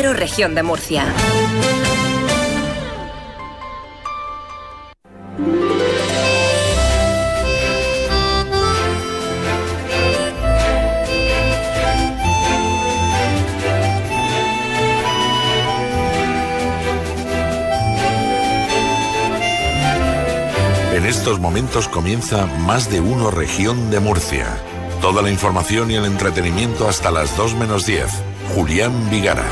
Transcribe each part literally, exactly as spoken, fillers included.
Cero Región de Murcia. En estos momentos comienza Más de Uno Región de Murcia. Toda la información y el entretenimiento hasta las dos menos diez. Julián Vigara.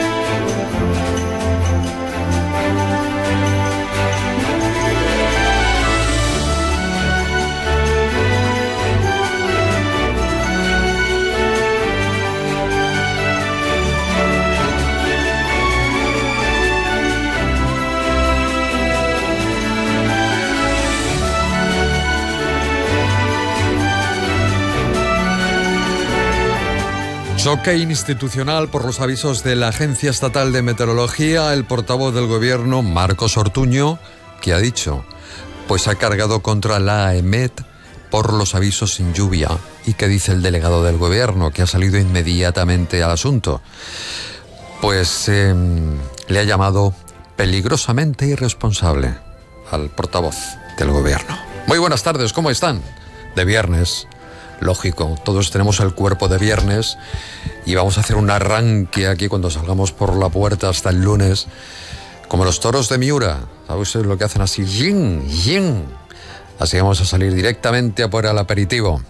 Choque institucional por los avisos de la Agencia Estatal de Meteorología. El portavoz del Gobierno, Marcos Ortuño, ¿qué ha dicho? Pues ha cargado contra la AEMET por los avisos sin lluvia. ¿Y qué dice el delegado del Gobierno, que ha salido inmediatamente al asunto? Pues eh, le ha llamado peligrosamente irresponsable al portavoz del Gobierno. Muy buenas tardes, ¿cómo están? De viernes. Lógico, todos tenemos el cuerpo de viernes y vamos a hacer un arranque aquí cuando salgamos por la puerta hasta el lunes, como los toros de Miura. ¿Sabe usted lo que hacen así? ¡Yin! ¡Yin! Así vamos a salir directamente a por el aperitivo.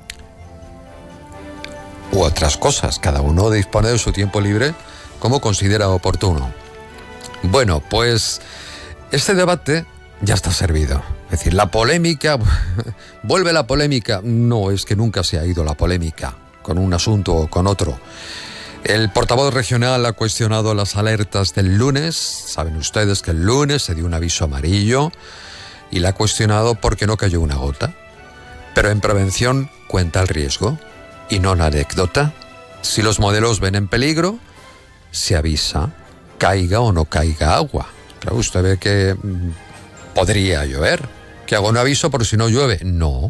U otras cosas, cada uno dispone de su tiempo libre como considera oportuno. Bueno, pues este debate ya está servido. Es decir, la polémica, vuelve la polémica. No, es que nunca se ha ido la polémica con un asunto o con otro. El portavoz regional ha cuestionado las alertas del lunes. Saben ustedes que el lunes se dio un aviso amarillo y la ha cuestionado porque no cayó una gota. Pero en prevención cuenta el riesgo y no la anécdota. Si los modelos ven en peligro, se avisa, caiga o no caiga agua. Claro, usted ve que mmm, podría llover. ¿Que hago un aviso por si no llueve? No.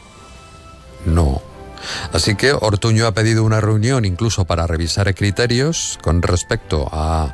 No. Así que Ortuño ha pedido una reunión incluso para revisar criterios con respecto a,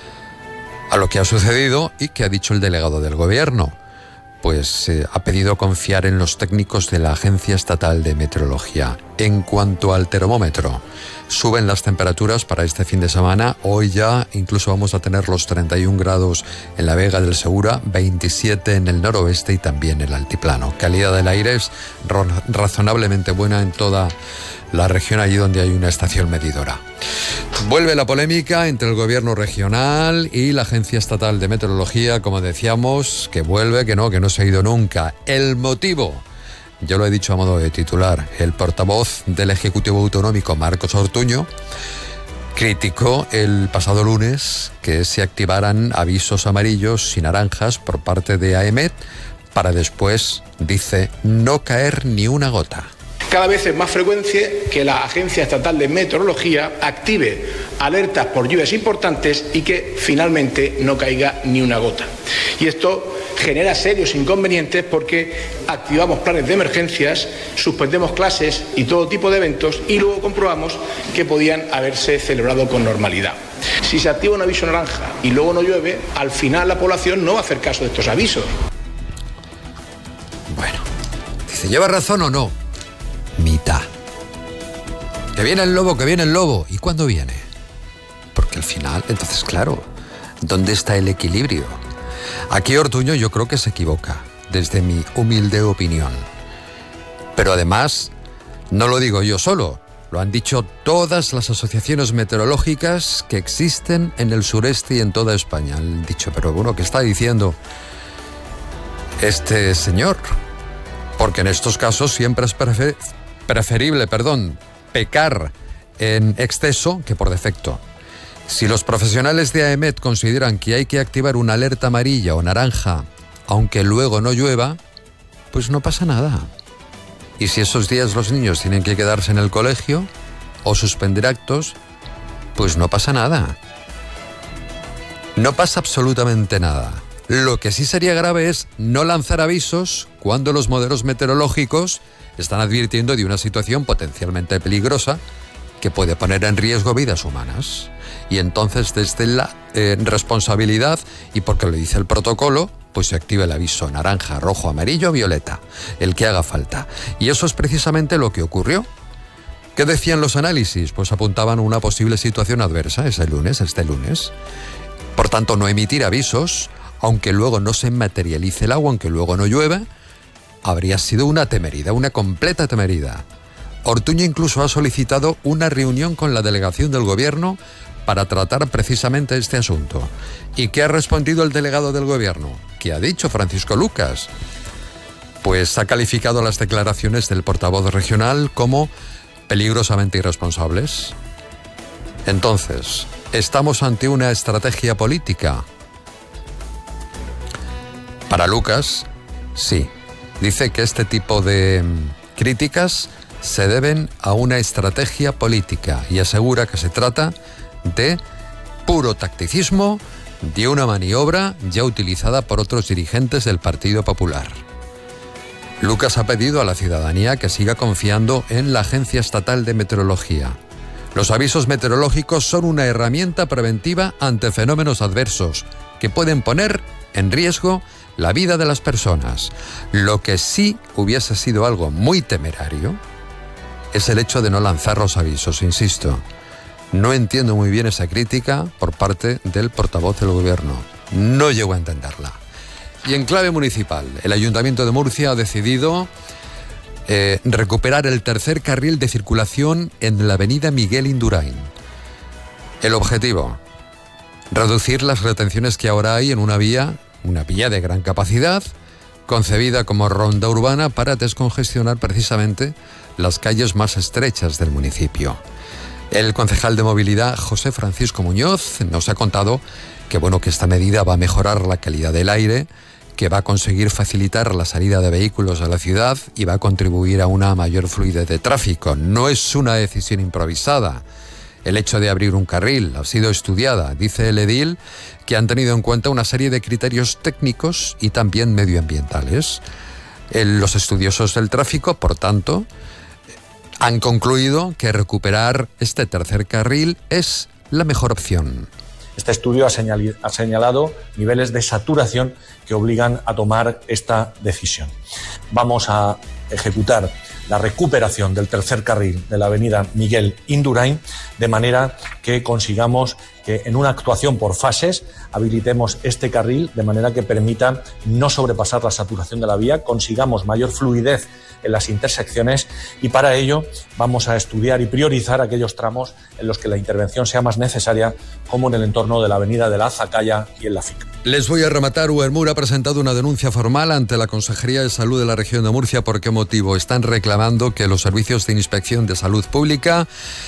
a lo que ha sucedido. ¿Y qué ha dicho el delegado del Gobierno? Pues eh, ha pedido confiar en los técnicos de la Agencia Estatal de Meteorología. En cuanto al termómetro, suben las temperaturas para este fin de semana. Hoy ya incluso vamos a tener los treinta y un grados en la Vega del Segura, veintisiete en el noroeste y también en el altiplano. Calidad del aire es razonablemente buena en toda la región, allí donde hay una estación medidora. Vuelve la polémica entre el Gobierno regional y la Agencia Estatal de Meteorología, como decíamos, que vuelve, que no, que no se ha ido nunca. El motivo, yo lo he dicho a modo de titular, el portavoz del Ejecutivo Autonómico, Marcos Ortuño, criticó el pasado lunes que se activaran avisos amarillos y naranjas por parte de AEMET para después, dice, no caer ni una gota. Cada vez es más frecuente que la Agencia Estatal de Meteorología active alertas por lluvias importantes y que finalmente no caiga ni una gota. Y esto genera serios inconvenientes porque activamos planes de emergencias, suspendemos clases y todo tipo de eventos y luego comprobamos que podían haberse celebrado con normalidad. Si se activa un aviso naranja y luego no llueve, al final la población no va a hacer caso de estos avisos. Bueno, dice, ¿lleva razón o no? Mitad. Que viene el lobo, que viene el lobo. ¿Y cuándo viene? Porque al final, entonces claro, ¿dónde está el equilibrio? Aquí Ortuño yo creo que se equivoca, desde mi humilde opinión. Pero además, no lo digo yo solo, lo han dicho todas las asociaciones meteorológicas que existen en el sureste y en toda España. Han dicho, pero bueno, ¿qué está diciendo este señor? Porque en estos casos siempre es prefer- preferible, perdón, pecar en exceso que por defecto. Si los profesionales de AEMET consideran que hay que activar una alerta amarilla o naranja, aunque luego no llueva, pues no pasa nada. Y si esos días los niños tienen que quedarse en el colegio o suspender actos, pues no pasa nada. No pasa absolutamente nada. Lo que sí sería grave es no lanzar avisos cuando los modelos meteorológicos están advirtiendo de una situación potencialmente peligrosa que puede poner en riesgo vidas humanas. y entonces desde la eh, responsabilidad y porque lo dice el protocolo, pues se activa el aviso naranja, rojo, amarillo, violeta, el que haga falta. Y eso es precisamente lo que ocurrió. ¿Qué decían los análisis? Pues apuntaban a una posible situación adversa ese lunes, este lunes. Por tanto, no emitir avisos, aunque luego no se materialice el agua, aunque luego no llueva, habría sido una temeridad, una completa temeridad. Ortuño incluso ha solicitado una reunión con la delegación del gobierno para tratar precisamente este asunto. ¿Y qué ha respondido el delegado del gobierno? ¿Qué ha dicho Francisco Lucas? Pues ha calificado las declaraciones del portavoz regional como peligrosamente irresponsables. Entonces, ¿estamos ante una estrategia política? Para Lucas, sí. Dice que este tipo de críticas se deben a una estrategia política y asegura que se trata de puro tacticismo, de una maniobra ya utilizada por otros dirigentes del Partido Popular. Lucas ha pedido a la ciudadanía que siga confiando en la Agencia Estatal de Meteorología. Los avisos meteorológicos son una herramienta preventiva ante fenómenos adversos que pueden poner en riesgo la vida de las personas. Lo que sí hubiese sido algo muy temerario es el hecho de no lanzar los avisos, insisto. No entiendo muy bien esa crítica por parte del portavoz del gobierno. No llego a entenderla. Y en clave municipal, el Ayuntamiento de Murcia ha decidido eh, recuperar el tercer carril de circulación en la avenida Miguel Indurain. El objetivo, reducir las retenciones que ahora hay en una vía, una vía de gran capacidad, concebida como ronda urbana para descongestionar precisamente las calles más estrechas del municipio. El concejal de movilidad, José Francisco Muñoz, nos ha contado que, bueno, que esta medida va a mejorar la calidad del aire, que va a conseguir facilitar la salida de vehículos a la ciudad y va a contribuir a una mayor fluidez de tráfico. No es una decisión improvisada. El hecho de abrir un carril ha sido estudiada, dice el edil, que han tenido en cuenta una serie de criterios técnicos y también medioambientales. Los estudiosos del tráfico, por tanto, han concluido que recuperar este tercer carril es la mejor opción. Este estudio ha, señal, ha señalado niveles de saturación que obligan a tomar esta decisión. Vamos a ejecutar la recuperación del tercer carril de la avenida Miguel Indurain, de manera que consigamos que en una actuación por fases habilitemos este carril de manera que permita no sobrepasar la saturación de la vía, consigamos mayor fluidez en las intersecciones y para ello vamos a estudiar y priorizar aquellos tramos en los que la intervención sea más necesaria, como en el entorno de la avenida de la Azacaya y en la F I C. Les voy a rematar. Uermur ha presentado una denuncia formal ante la Consejería de Salud de la región de Murcia. ¿Por qué motivo? Están reclamando que los servicios de inspección de salud pública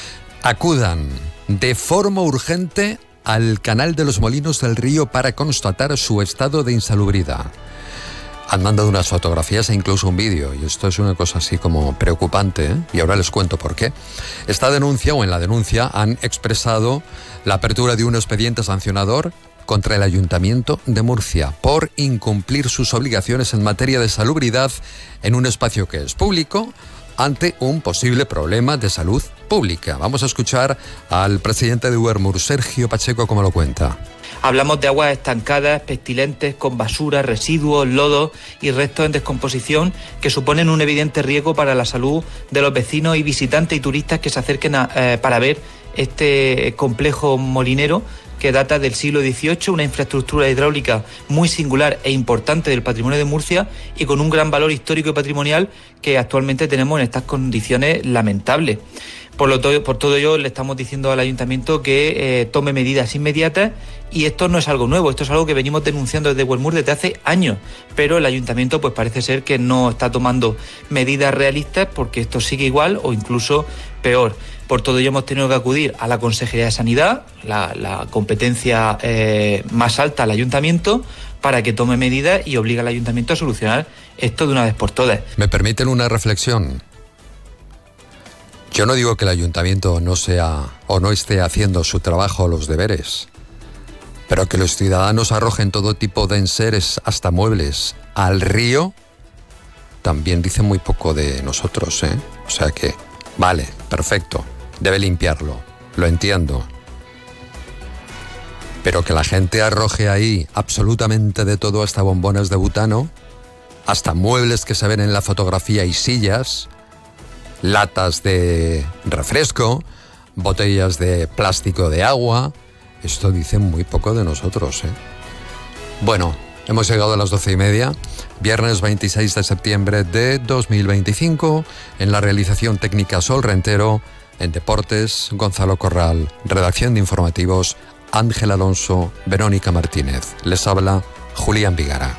acudan de forma urgente al canal de los Molinos del Río para constatar su estado de insalubridad. Han mandado unas fotografías e incluso un vídeo, y esto es una cosa así como preocupante, ¿eh? Y ahora les cuento por qué. Esta denuncia, o en la denuncia, han expresado la apertura de un expediente sancionador contra el Ayuntamiento de Murcia por incumplir sus obligaciones en materia de salubridad en un espacio que es público ante un posible problema de salud pública. Vamos a escuchar al presidente de Uermur, Sergio Pacheco, cómo lo cuenta. Hablamos de aguas estancadas, pestilentes, con basura, residuos, lodos y restos en descomposición que suponen un evidente riesgo para la salud de los vecinos y visitantes y turistas que se acerquen a, eh, para ver este complejo molinero que data del siglo dieciocho, una infraestructura hidráulica muy singular e importante del patrimonio de Murcia y con un gran valor histórico y patrimonial que actualmente tenemos en estas condiciones lamentables. Por, lo to- por todo ello le estamos diciendo al Ayuntamiento que eh, tome medidas inmediatas, y esto no es algo nuevo, esto es algo que venimos denunciando desde Uermur desde hace años, pero el Ayuntamiento pues parece ser que no está tomando medidas realistas porque esto sigue igual o incluso peor. Por todo ello hemos tenido que acudir a la Consejería de Sanidad, la, la competencia eh, más alta al Ayuntamiento, para que tome medidas y obligue al Ayuntamiento a solucionar esto de una vez por todas. ¿Me permiten una reflexión? Yo no digo que el Ayuntamiento no sea o no esté haciendo su trabajo o los deberes, pero que los ciudadanos arrojen todo tipo de enseres, hasta muebles, al río, también dice muy poco de nosotros, ¿eh? O sea que, vale, perfecto, debe limpiarlo, lo entiendo. pero que la gente arroje ahí absolutamente de todo, hasta bombonas de butano, hasta muebles que se ven en la fotografía y sillas, latas de refresco, botellas de plástico de agua. Esto dice muy poco de nosotros, ¿eh? Bueno, hemos llegado a las doce y media, viernes veintiséis de septiembre de dos mil veinticinco, en la realización técnica Sol Rentero, en deportes Gonzalo Corral, redacción de informativos Ángel Alonso, Verónica Martínez. Les habla Julián Vigara.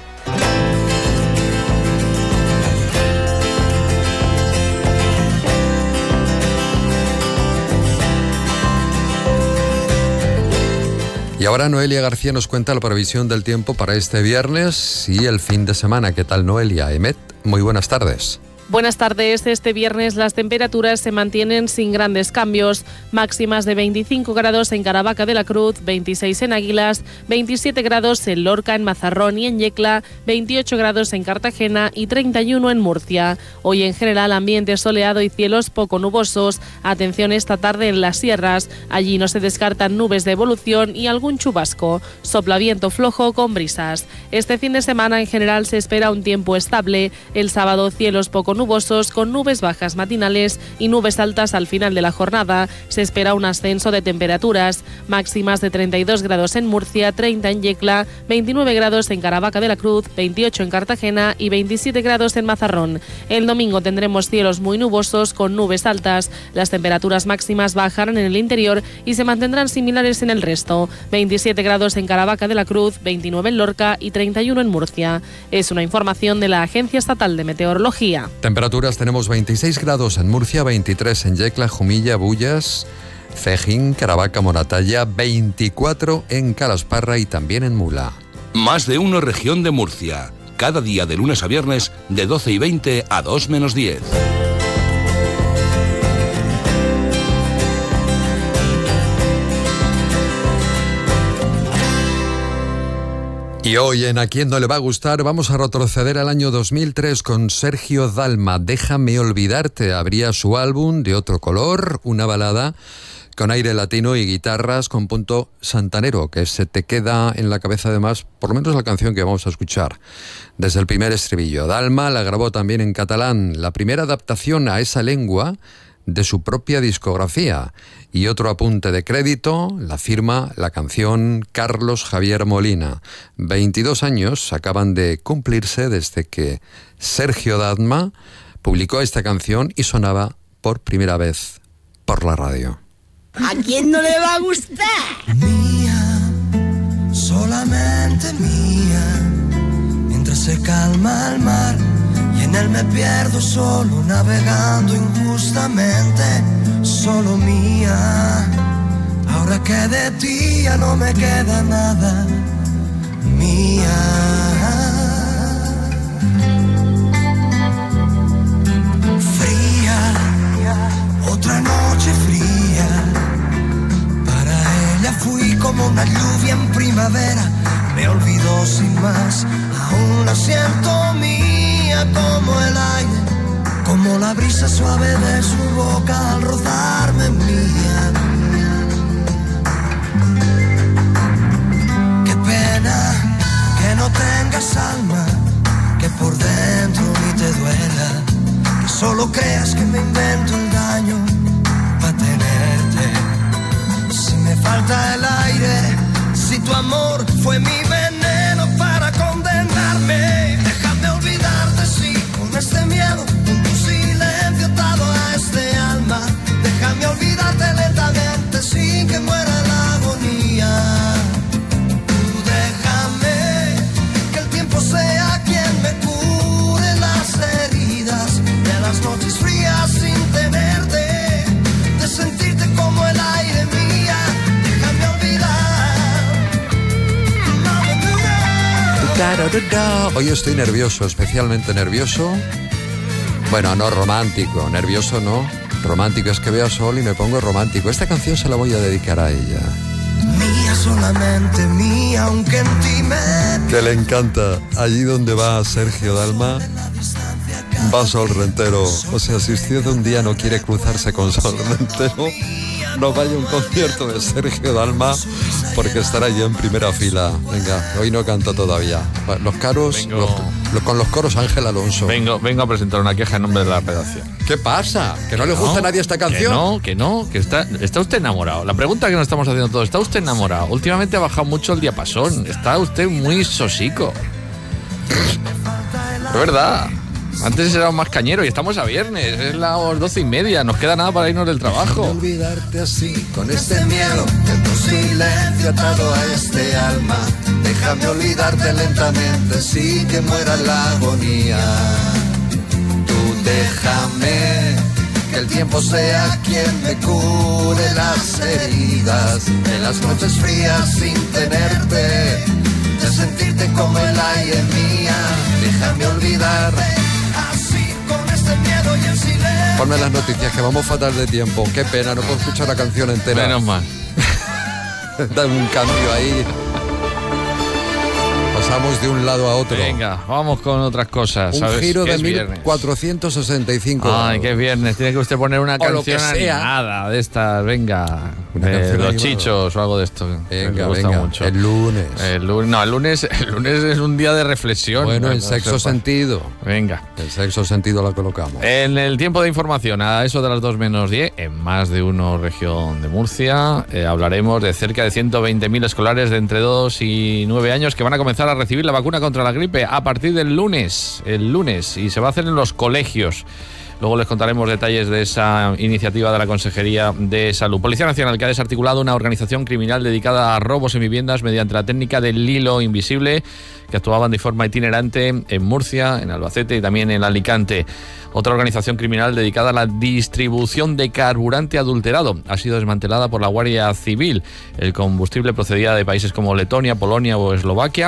Y ahora Noelia García nos cuenta la previsión del tiempo para este viernes y el fin de semana. ¿Qué tal, Noelia? Emet, muy buenas tardes. Buenas tardes. Este viernes las temperaturas se mantienen sin grandes cambios. Máximas de veinticinco grados en Caravaca de la Cruz, veintiséis en Águilas, veintisiete grados en Lorca, en Mazarrón y en Yecla, veintiocho grados en Cartagena y treinta y uno en Murcia. Hoy en general ambiente soleado y cielos poco nubosos. Atención esta tarde en las sierras. Allí no se descartan nubes de evolución y algún chubasco. Sopla viento flojo con brisas. Este fin de semana en general se espera un tiempo estable. El sábado cielos poco nubosos con nubes bajas matinales y nubes altas al final de la jornada. Se espera un ascenso de temperaturas, máximas de treinta y dos grados en Murcia, treinta en Yecla, veintinueve grados en Caravaca de la Cruz, veintiocho en Cartagena y veintisiete grados en Mazarrón. El domingo tendremos cielos muy nubosos con nubes altas. Las temperaturas máximas bajarán en el interior y se mantendrán similares en el resto. veintisiete grados en Caravaca de la Cruz, veintinueve en Lorca y treinta y uno en Murcia. Es una información de la Agencia Estatal de Meteorología. Temperaturas tenemos veintiséis grados en Murcia, veintitrés en Yecla, Jumilla, Bullas, Cejín, Caravaca, Moratalla, veinticuatro en Calasparra y también en Mula. Más de uno región de Murcia. Cada día de lunes a viernes de doce y veinte a dos menos diez. Y hoy en A Quién No Le Va a Gustar vamos a retroceder al año dos mil tres con Sergio Dalma. Déjame olvidarte, abría su álbum De Otro Color, una balada con aire latino y guitarras con punto santanero, que se te queda en la cabeza además, por lo menos la canción que vamos a escuchar, desde el primer estribillo. Dalma la grabó también en catalán, la primera adaptación a esa lengua de su propia discografía. Y otro apunte de crédito, la firma la canción Carlos Javier Molina. veintidós años acaban de cumplirse desde que Sergio Dalma publicó esta canción y sonaba por primera vez por la radio. ¿A quién no le va a gustar? Mía, solamente mía, mientras se calma el mar y en él me pierdo solo navegando injustamente, solo mía. Ahora que de ti ya no me queda nada, mía. Fría, otra noche fría, para ella fui como una lluvia en primavera, me olvidó sin más, aún la siento mía como el aire, como la brisa suave de su boca al rozarme mía. Qué pena que no tengas alma, que por dentro ni te duela, que solo creas que me invento el daño para tenerte. Si me falta el aire, si tu amor fue mi veneno para condenarme, déjame olvidarte, sí, con este miedo, con tu silencio atado a este alma. Déjame olvidarte lentamente sin que muera la agonía. Tú déjame que el tiempo sea quien me cure las heridas de las noches frías sin tenerte, de sentirte como el aire mía. Déjame olvidar. Hoy estoy nervioso, especialmente nervioso. Bueno, no romántico, nervioso no. Romántico es que veo sol y me pongo romántico. Esta canción se la voy a dedicar a ella. Mía, solamente mía, aunque en ti me... Que le encanta. Allí donde va Sergio Dalma, va Sol Rentero. O sea, si usted un día no quiere cruzarse con Sol Rentero, no vaya a un concierto de Sergio Dalma, porque estará yo en primera fila. Venga, hoy no canto todavía. Los caros, vengo, los, los, con los coros Ángel Alonso. Vengo, vengo a presentar una queja en nombre de la redacción. ¿Qué pasa? ¿Que no le gusta no, a nadie esta canción? Que no, que no, que está, está usted enamorado. La pregunta que nos estamos haciendo todos, ¿está usted enamorado? Últimamente ha bajado mucho el diapasón, está usted muy sosico. Es verdad. Antes era más cañero y estamos a viernes, es las doce y media, nos queda nada para irnos del trabajo. Déjame olvidarte así, con este miedo, que tu silencio atado a este alma. Déjame olvidarte lentamente, sí que muera la agonía. Tú déjame que el tiempo sea quien me cure las heridas. En las noches frías sin tenerte, de sentirte como el aire mía. Déjame olvidar. Ponme las noticias, que vamos fatal de tiempo. Qué pena, no puedo escuchar la canción entera. Menos mal. Dame un cambio ahí. Pasamos de un lado a otro. Venga, vamos con otras cosas. Un ¿sabes? giro de es mil cuatrocientos sesenta y cinco. Ay, que es viernes. Tiene que usted poner una o canción lo que sea. animada de estas. Venga. Una de canción los animada. Chichos o algo de esto. Venga, me gusta venga. mucho. El lunes. El lunes. No, el lunes, el lunes es un día de reflexión. Bueno, en No sexto sepa. sentido. Venga. El sexto sentido la colocamos. En el tiempo de información, a eso de las dos menos diez, en Más de Uno región de Murcia, eh, hablaremos de cerca de ciento veinte mil escolares de entre dos y nueve años que van a comenzar a recibir la vacuna contra la gripe a partir del lunes, el lunes, y se va a hacer en los colegios. Luego les contaremos detalles de esa iniciativa de la Consejería de Salud. Policía Nacional, que ha desarticulado una organización criminal dedicada a robos en viviendas mediante la técnica del hilo invisible, que actuaban de forma itinerante en Murcia, en Albacete y también en Alicante. Otra organización criminal dedicada a la distribución de carburante adulterado ha sido desmantelada por la Guardia Civil. El combustible procedía de países como Letonia, Polonia o Eslovaquia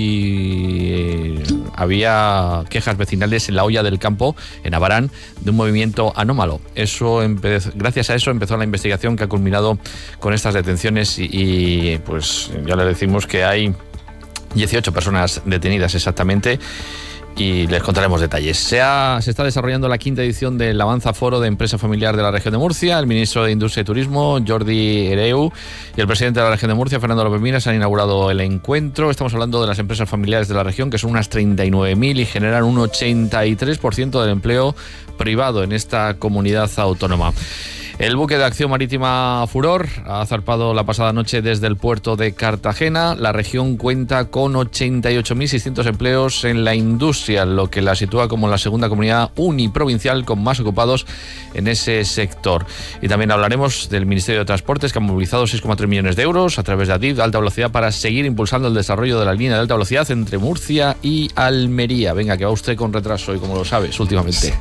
y había quejas vecinales en la Olla del Campo, en Abarán, de un movimiento anómalo. Eso empe- gracias a eso empezó la investigación que ha culminado con estas detenciones y, y pues ya le decimos que hay dieciocho personas detenidas exactamente. Y les contaremos detalles. Se, ha, se está desarrollando la quinta edición del Avanza Foro de Empresa Familiar de la Región de Murcia. El ministro de Industria y Turismo, Jordi Hereu, y el presidente de la Región de Murcia, Fernando López Miras, han inaugurado el encuentro. Estamos hablando de las empresas familiares de la región, que son unas treinta y nueve mil y generan un ochenta y tres por ciento del empleo privado en esta comunidad autónoma. El buque de acción marítima Furor ha zarpado la pasada noche desde el puerto de Cartagena. La región cuenta con ochenta y ocho mil seiscientos empleos en la industria, lo que la sitúa como la segunda comunidad uniprovincial con más ocupados en ese sector. Y también hablaremos del Ministerio de Transportes, que ha movilizado seis coma tres millones de euros a través de Adif de alta velocidad para seguir impulsando el desarrollo de la línea de alta velocidad entre Murcia y Almería. Venga, que va usted con retraso y como lo sabes últimamente.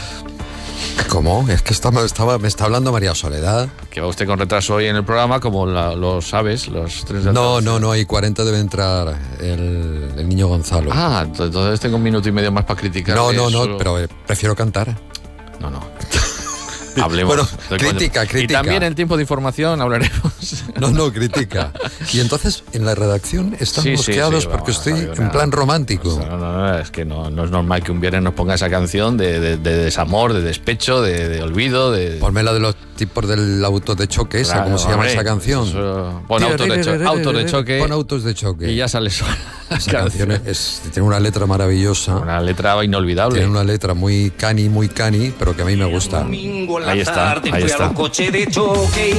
¿Cómo? Es que estaba, estaba, me está hablando María Soledad. Que va usted con retraso hoy en el programa, como la, lo sabes, los tres de No, no, no, hay cuarenta debe entrar el, el niño Gonzalo. Ah, entonces tengo un minuto y medio más para criticar. No, no, eso. no, pero eh, prefiero cantar. No, no. Hablemos. Bueno, crítica, crítica. Y también en tiempo de información hablaremos. No, no, crítica. Y entonces en la redacción están Sí, sí, mosqueados sí, porque vamos, estoy Javier, en nada. plan romántico. No, no, no, es que no, no es normal que un viernes nos ponga esa canción de, de, de desamor, de despecho, de, de olvido, de... Ponme la de los tipos del auto de choque, esa, Claro, ¿cómo se llama hombre, esa canción? eso- Pon autos de, cho- autos de choque Pon autos de choque. y ya sale sola la Esa canción es, tiene una letra maravillosa. Una letra inolvidable. Tiene una letra muy cani, muy cani, pero que a mí me gusta. Ahí está, ahí está. Coche de choque.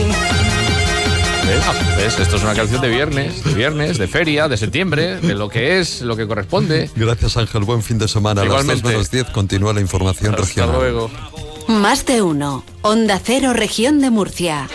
¿Ves? ¿Ves? Esto es una canción de viernes, de viernes, de feria, de septiembre, de lo que es, lo que corresponde. Gracias, Ángel. Buen fin de semana. Igualmente. A las dos menos diez continúa la información Hasta regional. luego. Más de uno. Onda Cero, región de Murcia.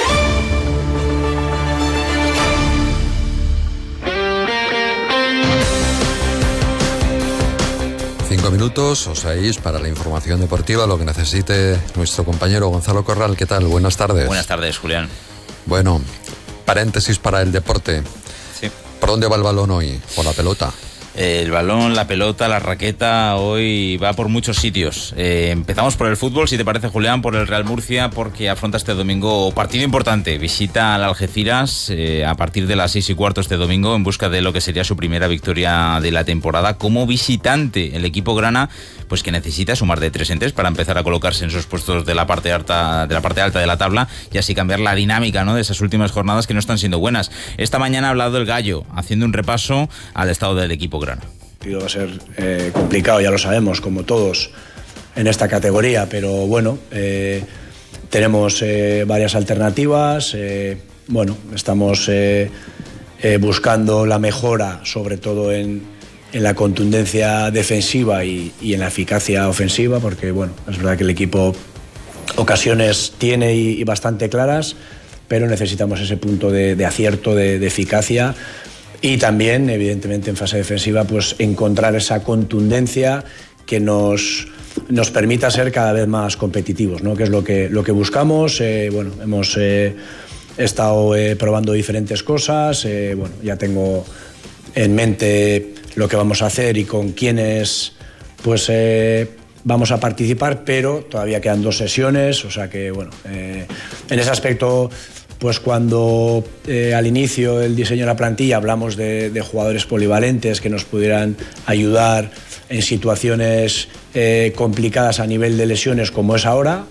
Cinco minutos o seis para la información deportiva, lo que necesite nuestro compañero Gonzalo Corral. ¿Qué tal? Buenas tardes. Buenas tardes, Julián. Bueno, paréntesis para el deporte. Sí. ¿Por dónde va el balón hoy? ¿Por la pelota? El balón, la pelota, la raqueta, hoy va por muchos sitios. Eh, empezamos por el fútbol, si te parece, Julián, por el Real Murcia, porque afronta este domingo partido importante. Visita al Algeciras eh, a partir de las seis y cuarto este domingo en busca de lo que sería su primera victoria de la temporada como visitante. El equipo grana, pues que necesita sumar de tres en tres para empezar a colocarse en esos puestos de la parte alta de la parte alta de la tabla y así cambiar la dinámica, ¿no?, de esas últimas jornadas que no están siendo buenas. Esta mañana ha hablado el Gallo, haciendo un repaso al estado del equipo grana. El partido va a ser eh, complicado, ya lo sabemos, como todos en esta categoría, pero bueno, eh, tenemos eh, varias alternativas, eh, bueno, estamos eh, eh, buscando la mejora, sobre todo en, en la contundencia defensiva y, y en la eficacia ofensiva, porque bueno, es verdad que el equipo ocasiones tiene y, y bastante claras, pero necesitamos ese punto de, de acierto, de, de eficacia. Y también, evidentemente, en fase defensiva, pues encontrar esa contundencia que nos, nos permita ser cada vez más competitivos, ¿no?, que es lo que, lo que buscamos. Eh, bueno, hemos eh, estado eh, probando diferentes cosas. Eh, bueno, ya tengo en mente lo que vamos a hacer y con quiénes pues, eh, vamos a participar, pero todavía quedan dos sesiones. O sea que, bueno, eh, en ese aspecto... Pues cuando eh, al inicio del diseño de la plantilla hablamos de, de jugadores polivalentes que nos pudieran ayudar en situaciones eh, complicadas a nivel de lesiones como es ahora,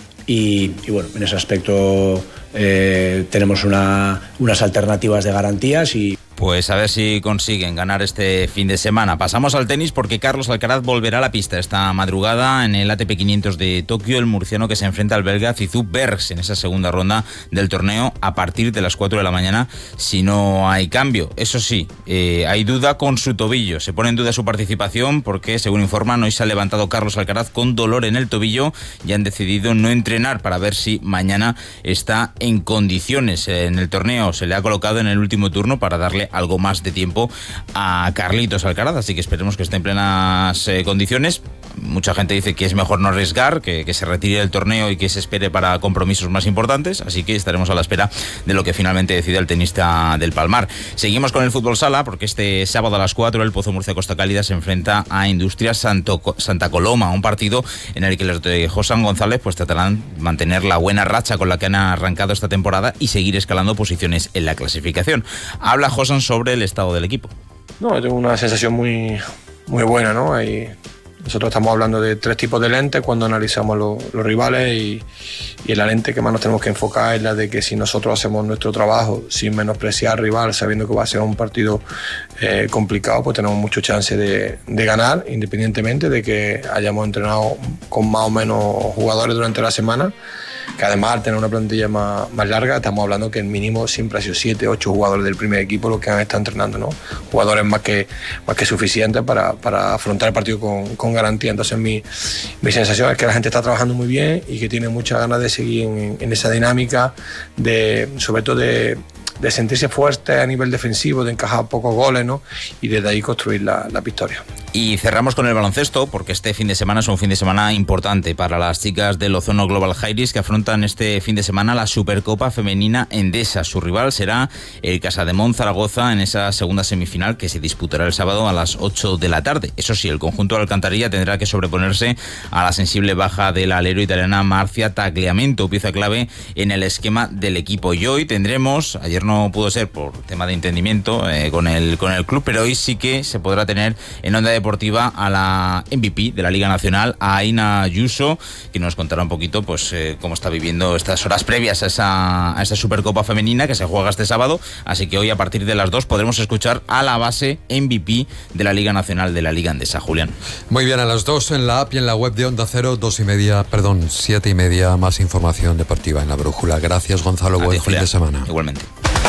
y, y bueno, en ese aspecto eh, tenemos una, unas alternativas de garantías y... Pues a ver si consiguen ganar este fin de semana. Pasamos al tenis porque Carlos Alcaraz volverá a la pista esta madrugada en el A T P quinientos de Tokio, el murciano que se enfrenta al belga Zizou Bergs en esa segunda ronda del torneo a partir de las cuatro de la mañana si no hay cambio. Eso sí, eh, hay duda con su tobillo. Se pone en duda su participación porque, según informan, hoy se ha levantado Carlos Alcaraz con dolor en el tobillo y han decidido no entrenar para ver si mañana está en condiciones. En el torneo se le ha colocado en el último turno para darle algo más de tiempo a Carlitos Alcaraz, así que esperemos que esté en plenas eh, condiciones. Mucha gente dice que es mejor no arriesgar, que, que se retire del torneo y que se espere para compromisos más importantes, así que estaremos a la espera de lo que finalmente decida el tenista del Palmar. Seguimos con el fútbol sala porque este sábado a las cuatro el Pozo Murcia Costa Cálida se enfrenta a Industrias Santo, Santa Coloma, un partido en el que los de Josan González pues tratarán de mantener la buena racha con la que han arrancado esta temporada y seguir escalando posiciones en la clasificación. Habla Josan sobre el estado del equipo. No, tengo una sensación muy, muy buena, ¿no? Hay, nosotros estamos hablando de tres tipos de lentes cuando analizamos lo, los rivales y, y la lente que más nos tenemos que enfocar es la de que si nosotros hacemos nuestro trabajo sin menospreciar al rival, sabiendo que va a ser un partido eh, complicado, pues tenemos mucho chance de, de ganar, independientemente de que hayamos entrenado con más o menos jugadores durante la semana, que además al tener una plantilla más, más larga estamos hablando que el mínimo siempre ha sido siete, ocho jugadores del primer equipo los que han estado entrenando, ¿no? Jugadores más que, más que suficientes para, para afrontar el partido con, con garantía. Entonces mi, mi sensación es que la gente está trabajando muy bien y que tiene muchas ganas de seguir en, en esa dinámica, de, sobre todo de, de sentirse fuerte a nivel defensivo, de encajar pocos goles, ¿no? Y desde ahí construir la, la victoria. Y cerramos con el baloncesto, porque este fin de semana es un fin de semana importante para las chicas del Ozono Global Jairis, que afrontan este fin de semana la Supercopa Femenina Endesa. Su rival será el Casademont Zaragoza en esa segunda semifinal que se disputará el sábado a las ocho de la tarde. Eso sí, el conjunto de Alcantarilla tendrá que sobreponerse a la sensible baja del alero italiana Marcia Tagliamento, pieza clave en el esquema del equipo. Y hoy tendremos, ayer no pudo ser por tema de entendimiento eh, con, el, con el club, pero hoy sí que se podrá tener en Onda Deportiva a la M V P de la Liga Nacional, a Aina Ayuso, que nos contará un poquito pues eh, cómo está viviendo estas horas previas a esa, a esa Supercopa Femenina que se juega este sábado. Así que hoy a partir de las dos podremos escuchar a la base M V P de la Liga Nacional de la Liga Endesa. Julián. Muy bien, a las dos en la app y en la web de Onda Cero, dos y media, perdón, siete y media, más información deportiva en la brújula. Gracias, Gonzalo, buen fin de semana. Igualmente.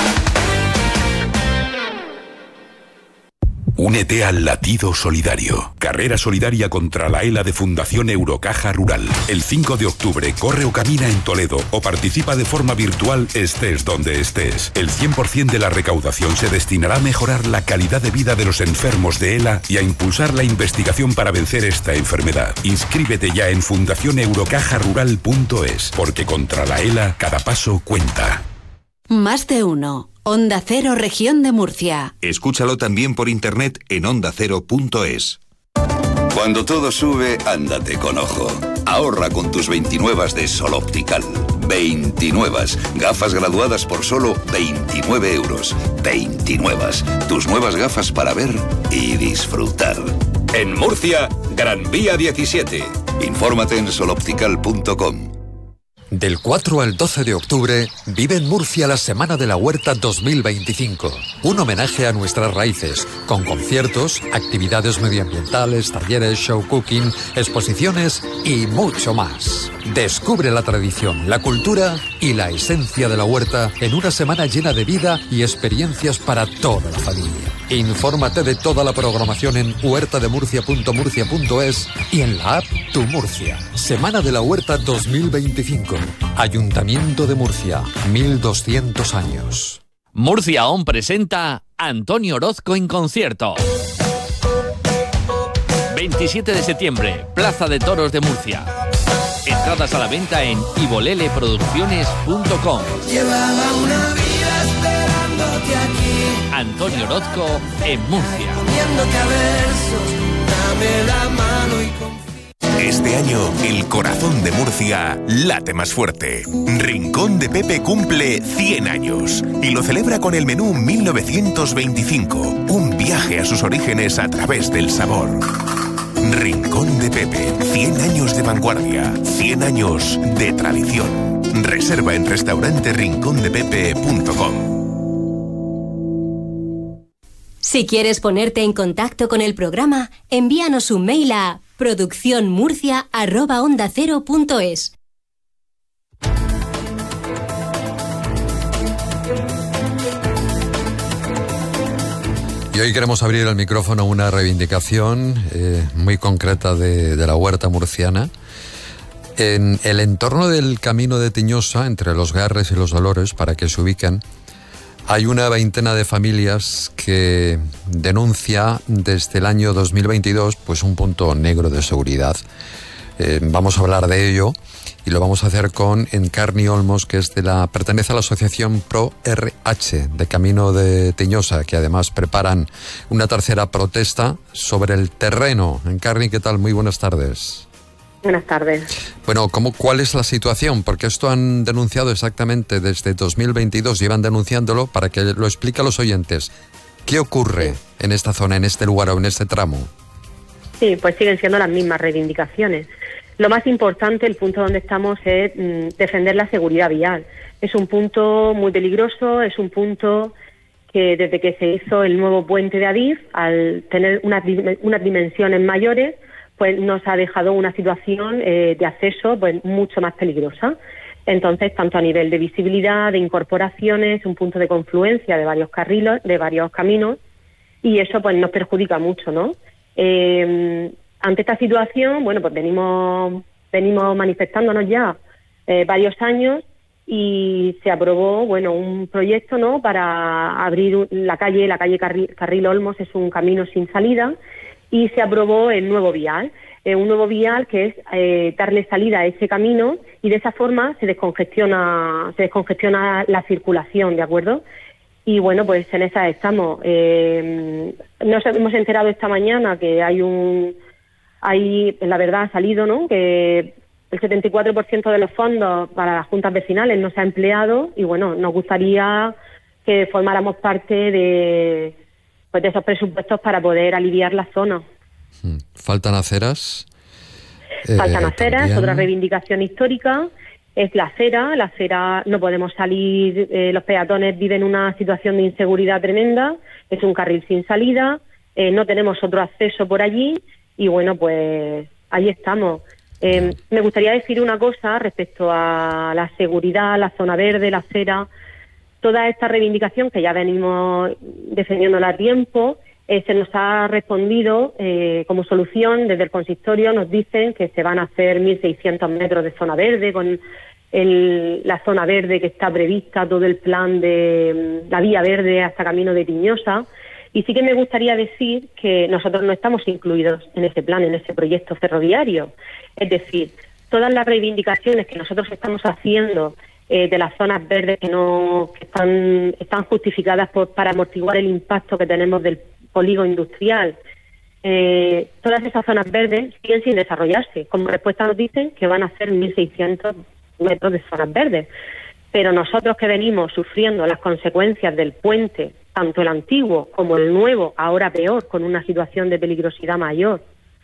Únete al latido solidario. Carrera solidaria contra la ELA de Fundación Eurocaja Rural. El cinco de octubre corre o camina en Toledo o participa de forma virtual estés donde estés. El cien por ciento de la recaudación se destinará a mejorar la calidad de vida de los enfermos de ELA y a impulsar la investigación para vencer esta enfermedad. Inscríbete ya en fundación eurocaja rural punto es, porque contra la ELA cada paso cuenta. Más de uno. Onda Cero, Región de Murcia. Escúchalo también por internet en onda cero punto es. Cuando todo sube, ándate con ojo. Ahorra con tus veintinuevas de Sol Optical. veintinuevas. Gafas graduadas por solo veintinueve euros. veintinuevas. Tus nuevas gafas para ver y disfrutar. En Murcia, Gran Vía diecisiete. Infórmate en sol optical punto com. Del cuatro al doce de octubre, vive en Murcia la Semana de la Huerta dos mil veinticinco. Un homenaje a nuestras raíces, con conciertos, actividades medioambientales, talleres, show cooking, exposiciones y mucho más. Descubre la tradición, la cultura y la esencia de la huerta en una semana llena de vida y experiencias para toda la familia. Infórmate de toda la programación en huerta de murcia punto murcia punto es y en la app Tu Murcia. Semana de la Huerta dos mil veinticinco. Ayuntamiento de Murcia, mil doscientos años. Murcia On presenta Antonio Orozco en concierto. veintisiete de septiembre, Plaza de Toros de Murcia. Entradas a la venta en ibolele producciones punto com. Llevaba una vida esperándote aquí. Antonio Orozco en Murcia. Comiéndote a versos, dame la mano y confía. Este año, el corazón de Murcia late más fuerte. Rincón de Pepe cumple cien años y lo celebra con el menú mil novecientos veinticinco, un viaje a sus orígenes a través del sabor. Rincón de Pepe, cien años de vanguardia, cien años de tradición. Reserva en restaurante rincón de pepe punto com. Si quieres ponerte en contacto con el programa, envíanos un mail a producción murcia arroba onda cero punto es. Y hoy queremos abrir el micrófono a una reivindicación eh, muy concreta de, de la huerta murciana. En el entorno del Camino de Tiñosa, entre los Garres y los Dolores, para que se ubiquen, hay una veintena de familias que denuncia desde el año dos mil veintidós pues un punto negro de seguridad. Eh, vamos a hablar de ello y lo vamos a hacer con Encarni Olmos, que es de la pertenece a la asociación Pro R H de Camino de Tiñosa, que además preparan una tercera protesta sobre el terreno. Encarni, ¿qué tal? Muy buenas tardes. Buenas tardes. Bueno, ¿cómo, ¿cuál es la situación? Porque esto han denunciado exactamente desde dos mil veintidós, llevan denunciándolo, para que lo explique a los oyentes. ¿Qué ocurre en esta zona, en este lugar o en este tramo? Sí, pues siguen siendo las mismas reivindicaciones. Lo más importante, el punto donde estamos, es mmm, defender la seguridad vial. Es un punto muy peligroso, es un punto que desde que se hizo el nuevo puente de Adif, al tener unas, unas dimensiones mayores, pues nos ha dejado una situación eh, de acceso pues mucho más peligrosa. Entonces, tanto a nivel de visibilidad, de incorporaciones, un punto de confluencia de varios carriles, de varios caminos, y eso pues nos perjudica mucho, ¿no? Eh, ante esta situación, bueno, pues venimos venimos manifestándonos ya eh, varios años y se aprobó, bueno, un proyecto, ¿no?, para abrir la calle, la calle Carril, Carril Olmos es un camino sin salida, y se aprobó el nuevo vial, eh, un nuevo vial que es eh, darle salida a ese camino y de esa forma se descongestiona, se descongestiona la circulación, ¿de acuerdo? Y bueno, pues en esa estamos. Eh, nos hemos enterado esta mañana que hay un, hay, la verdad ha salido, ¿no?, que el setenta y cuatro por ciento de los fondos para las juntas vecinales no se ha empleado y bueno, nos gustaría que formáramos parte de pues de esos presupuestos para poder aliviar la zona. ¿Faltan aceras? Faltan eh, aceras, también. Otra reivindicación histórica es la acera. La acera no podemos salir, eh, los peatones viven una situación de inseguridad tremenda, es un carril sin salida, eh, no tenemos otro acceso por allí y bueno, pues ahí estamos. Eh, me gustaría decir una cosa respecto a la seguridad, la zona verde, la acera. Toda esta reivindicación que ya venimos defendiéndola a tiempo, eh, se nos ha respondido eh, como solución desde el consistorio. Nos dicen que se van a hacer mil seiscientos metros de zona verde con el, la zona verde que está prevista, todo el plan de la vía verde hasta Camino de Tiñosa. Y sí que me gustaría decir que nosotros no estamos incluidos en ese plan, en ese proyecto ferroviario. Es decir, todas las reivindicaciones que nosotros estamos haciendo eh, de las zonas verdes que no que están, están justificadas por, para amortiguar el impacto que tenemos del polígono industrial. Eh, todas esas zonas verdes siguen sin desarrollarse. Como respuesta nos dicen que van a ser mil seiscientos metros de zonas verdes. Pero nosotros que venimos sufriendo las consecuencias del puente, tanto el antiguo como el nuevo, ahora peor, con una situación de peligrosidad mayor,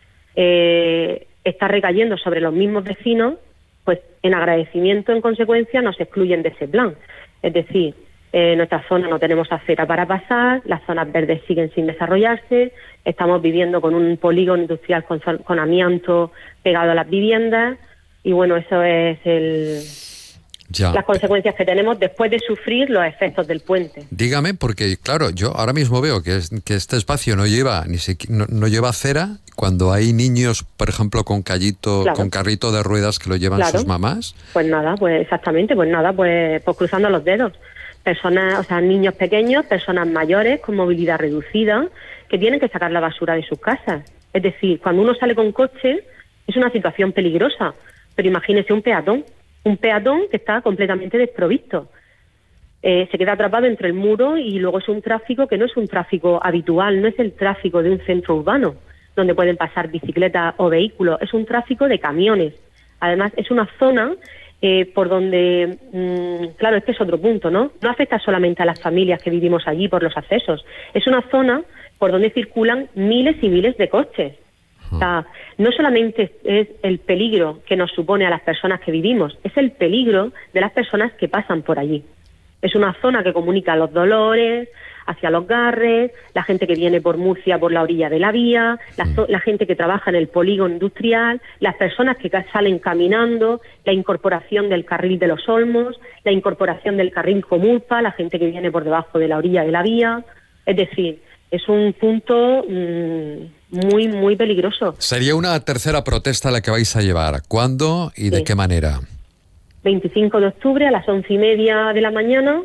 eh, está recayendo sobre los mismos vecinos, pues en agradecimiento, en consecuencia, nos excluyen de ese plan. Es decir, eh, en nuestra zona no tenemos acera para pasar, las zonas verdes siguen sin desarrollarse, estamos viviendo con un polígono industrial con, con amianto pegado a las viviendas, y bueno, eso es el... Ya. Las consecuencias que tenemos después de sufrir los efectos del puente. Dígame, porque claro, yo ahora mismo veo que, es, que este espacio no lleva ni siquiera, no, no lleva acera, cuando hay niños, por ejemplo, con callito, claro. con carrito de ruedas que lo llevan claro. sus mamás. Pues nada, pues exactamente, pues nada, pues, pues cruzando los dedos. Personas, o sea, niños pequeños, personas mayores con movilidad reducida, que tienen que sacar la basura de sus casas. Es decir, cuando uno sale con coche es una situación peligrosa, pero imagínese un peatón. Un peatón que está completamente desprovisto. Eh, se queda atrapado entre el muro y luego es un tráfico que no es un tráfico habitual, no es el tráfico de un centro urbano donde pueden pasar bicicletas o vehículos, es un tráfico de camiones. Además, es una zona eh, por donde, mmm, claro, este es otro punto, ¿no? No afecta solamente a las familias que vivimos allí por los accesos, es una zona por donde circulan miles y miles de coches. O sea, no solamente es el peligro que nos supone a las personas que vivimos, es el peligro de las personas que pasan por allí. Es una zona que comunica los Dolores, hacia los Garres, la gente que viene por Murcia por la orilla de la vía, la, la gente que trabaja en el polígono industrial, las personas que salen caminando, la incorporación del carril de los Olmos, la incorporación del carril Comulpa, la gente que viene por debajo de la orilla de la vía. Es decir, es un punto mmm, muy, muy peligroso. Sería una tercera protesta la que vais a llevar. ¿Cuándo y de sí. qué manera? veinticinco de octubre a las once y media de la mañana,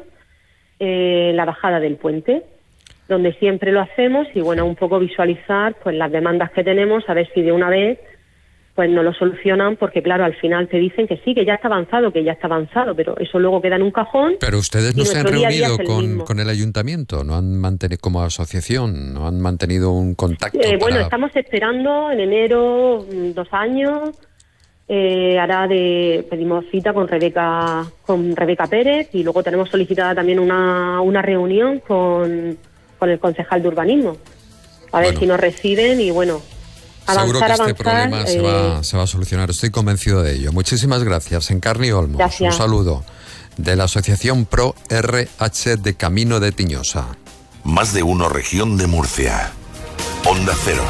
eh, la bajada del puente, donde siempre lo hacemos y bueno, un poco visualizar pues las demandas que tenemos, a ver si de una vez pues no lo solucionan, porque claro, al final te dicen que sí, que ya está avanzado, que ya está avanzado, pero eso luego queda en un cajón. Pero ustedes no se han reunido con, con el ayuntamiento, no han mantenido como asociación, no han mantenido un contacto. Eh, para... Bueno, estamos esperando en enero dos años, eh, hará de, pedimos cita con Rebeca, con Rebeca Pérez, y luego tenemos solicitada también una, una reunión con, con el concejal de urbanismo, a ver bueno. si nos reciben y bueno... Avanzar, Seguro que este avanzar, problema eh... se, va, se va a solucionar, estoy convencido de ello. Muchísimas gracias. Encarni Olmos, gracias. Un saludo de la Asociación Pro R H de Camino de Tiñosa. Más de uno región de Murcia. Onda Cero.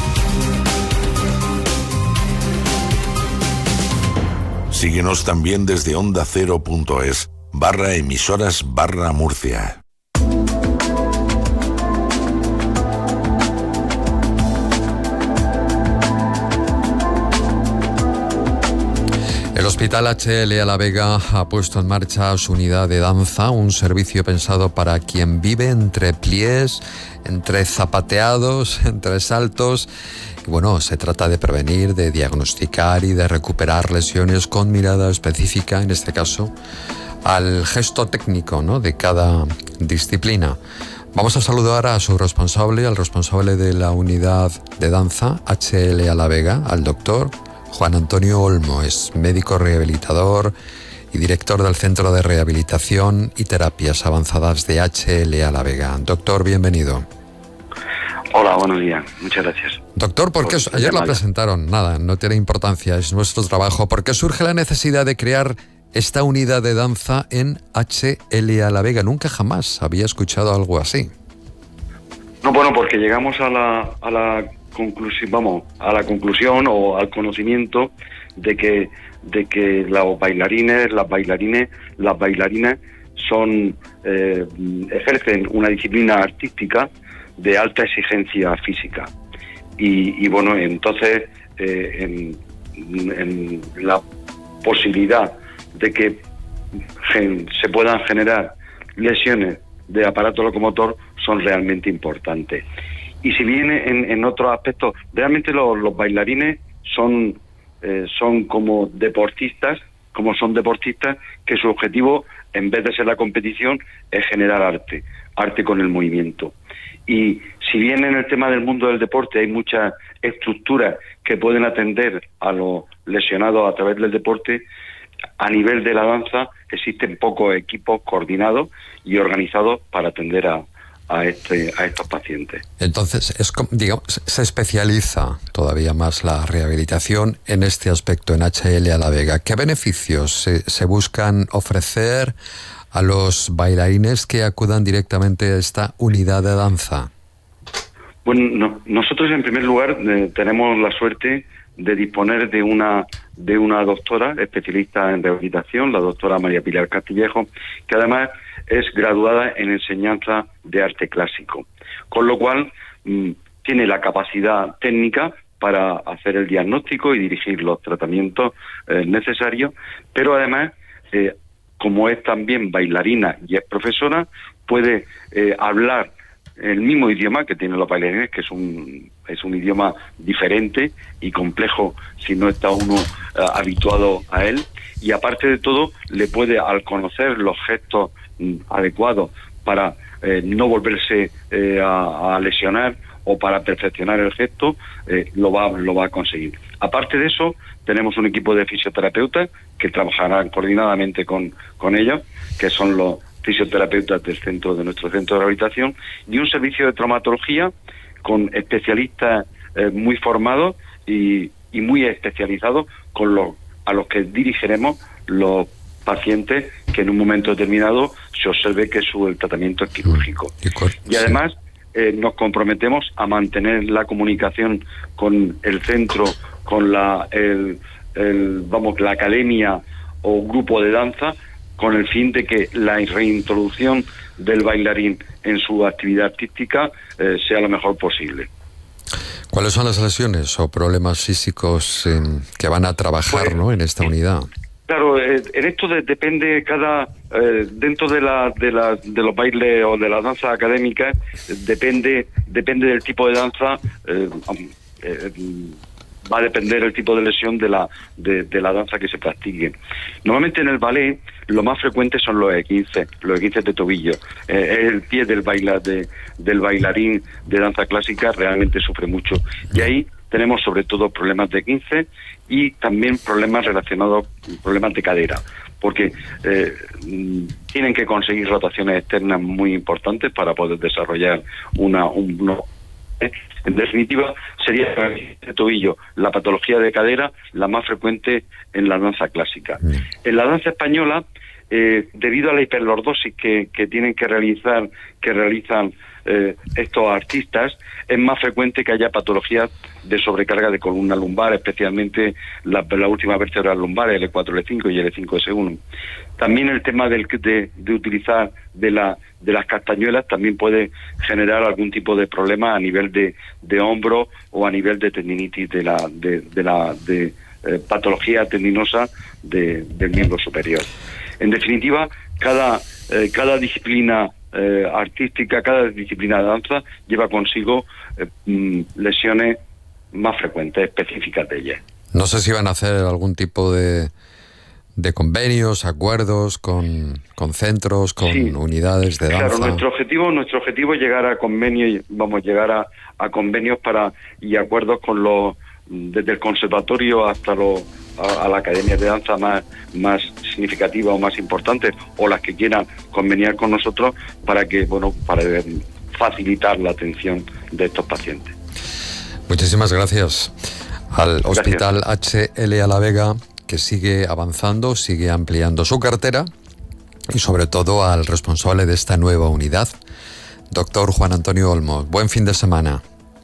Síguenos también desde onda cero punto es barra emisoras barra Murcia. El Hospital H L A La Vega ha puesto en marcha su unidad de danza, un servicio pensado para quien vive entre pliés, entre zapateados, entre saltos. Y bueno, se trata de prevenir, de diagnosticar y de recuperar lesiones con mirada específica, en este caso, al gesto técnico, ¿no?, de cada disciplina. Vamos a saludar a su responsable, al responsable de la unidad de danza H L A La Vega, al doctor Juan Antonio Olmo. Es médico rehabilitador y director del Centro de Rehabilitación y Terapias Avanzadas de H L A La Vega. Doctor, bienvenido. Hola, buenos días. Muchas gracias. Doctor, ¿por qué? Por ayer la presentaron. Nada, no tiene importancia, es nuestro trabajo. ¿Por qué surge la necesidad de crear esta unidad de danza en H L A La Vega? Nunca jamás había escuchado algo así. No, bueno, porque llegamos a la... A la conclusión, vamos, a la conclusión o al conocimiento de que de que los bailarines, las bailarines, las bailarinas son eh, ejercen una disciplina artística de alta exigencia física y, y bueno, entonces eh, en, en la posibilidad de que gen, se puedan generar lesiones de aparato locomotor son realmente importantes. Y si bien en, en otros aspectos, realmente los, los bailarines son, eh, son como deportistas como son deportistas, que su objetivo, en vez de ser la competición, es generar arte, arte con el movimiento. Y si bien en el tema del mundo del deporte hay muchas estructuras que pueden atender a los lesionados a través del deporte, a nivel de la danza existen pocos equipos coordinados y organizados para atender a, a, este, a estos pacientes. Entonces, es, digamos, se especializa todavía más la rehabilitación en este aspecto, en H L A La Vega. ¿Qué beneficios se, se buscan ofrecer a los bailarines que acudan directamente a esta unidad de danza? Bueno, no, nosotros en primer lugar eh, tenemos la suerte de disponer de una de una doctora especialista en rehabilitación, la doctora María Pilar Castillejo, que además es graduada en enseñanza de arte clásico, con lo cual mmm, tiene la capacidad técnica para hacer el diagnóstico y dirigir los tratamientos eh, necesarios, pero además, eh, como es también bailarina y es profesora, puede eh, hablar el mismo idioma que tienen los bailarines, que es un es un idioma diferente y complejo si no está uno uh, habituado a él, y aparte de todo le puede, al conocer los gestos mm, adecuados para eh, no volverse eh, a, a lesionar o para perfeccionar el gesto, eh, lo va lo va a conseguir. Aparte de eso, tenemos un equipo de fisioterapeutas que trabajarán coordinadamente con, con ellos, que son los fisioterapeutas del centro de nuestro centro de rehabilitación, y un servicio de traumatología con especialistas eh, muy formados y, y muy especializados con los a los que dirigiremos los pacientes que en un momento determinado se observe que su el tratamiento es quirúrgico. Y además eh, nos comprometemos a mantener la comunicación con el centro, con la el, el vamos la academia o grupo de danza, con el fin de que la reintroducción del bailarín en su actividad artística eh, sea lo mejor posible. ¿Cuáles son las lesiones o problemas físicos eh, que van a trabajar pues, ¿no? en esta unidad? Claro, eh, en esto de, depende cada eh, dentro de la, de la de los bailes o de las danzas académicas eh, depende depende del tipo de danza. Eh, eh, va a depender el tipo de lesión de la de, de la danza que se practique. Normalmente en el ballet lo más frecuente son los esguinces, los esguinces de tobillo. Eh, es el pie del baila, de, del bailarín de danza clásica, realmente sufre mucho. Y ahí tenemos sobre todo problemas de esguince y también problemas relacionados, problemas de cadera, porque eh, tienen que conseguir rotaciones externas muy importantes para poder desarrollar una un, uno, en definitiva, sería el tobillo, la patología de cadera, la más frecuente en la danza clásica. En la danza española, eh, debido a la hiperlordosis que, que tienen que realizar, que realizan eh, estos artistas, es más frecuente que haya patologías de sobrecarga de columna lumbar, especialmente la, la última vértebra lumbar, L cuatro, L cinco y L cinco S uno. También el tema del, de, de utilizar de, la, de las castañuelas también puede generar algún tipo de problema a nivel de, de hombro o a nivel de tendinitis, de la, de, de la de, eh, patología tendinosa de, del miembro superior. En definitiva, cada, eh, cada disciplina eh, artística, cada disciplina de danza lleva consigo eh, mm, lesiones más frecuentes, específicas de ellas. No sé si van a hacer algún tipo de, de convenios, acuerdos con, con centros, con sí, unidades de danza. Claro, nuestro objetivo, nuestro objetivo es llegar a convenios, vamos, llegar a, a convenios para y acuerdos con los, desde el conservatorio hasta los a, a la academia de danza más más significativa o más importantes, o las que quieran conveniar con nosotros para que, bueno, para facilitar la atención de estos pacientes. Muchísimas gracias al gracias. Hospital H L A La Vega, que sigue avanzando, sigue ampliando su cartera, y sobre todo al responsable de esta nueva unidad, doctor Juan Antonio Olmo. Buen fin de semana.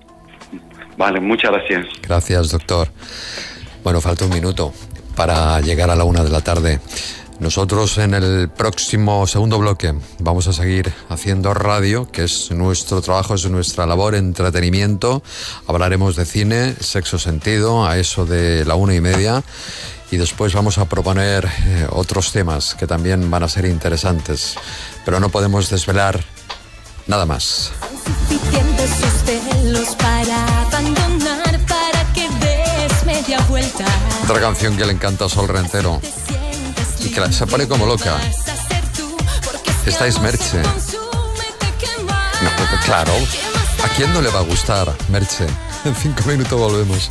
Vale, muchas gracias. Gracias, doctor. Bueno, falta un minuto para llegar a la una de la tarde. Nosotros en el próximo segundo bloque vamos a seguir haciendo radio, que es nuestro trabajo, es nuestra labor, entretenimiento. Hablaremos de cine, sexo sentido, a eso de la una y media. Y después vamos a proponer eh, otros temas que también van a ser interesantes. Pero no podemos desvelar nada más. Suficientes sus celos para abandonar, para que des media vuelta. Otra canción que le encanta a Sol Rentero. y que la, se pone como loca. Esta es Merche. No, claro, ¿a quién no le va a gustar Merche? En cinco minutos volvemos.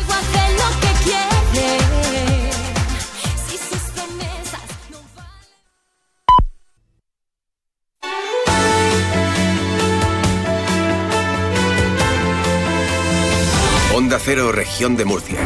Onda Cero, Región de Murcia.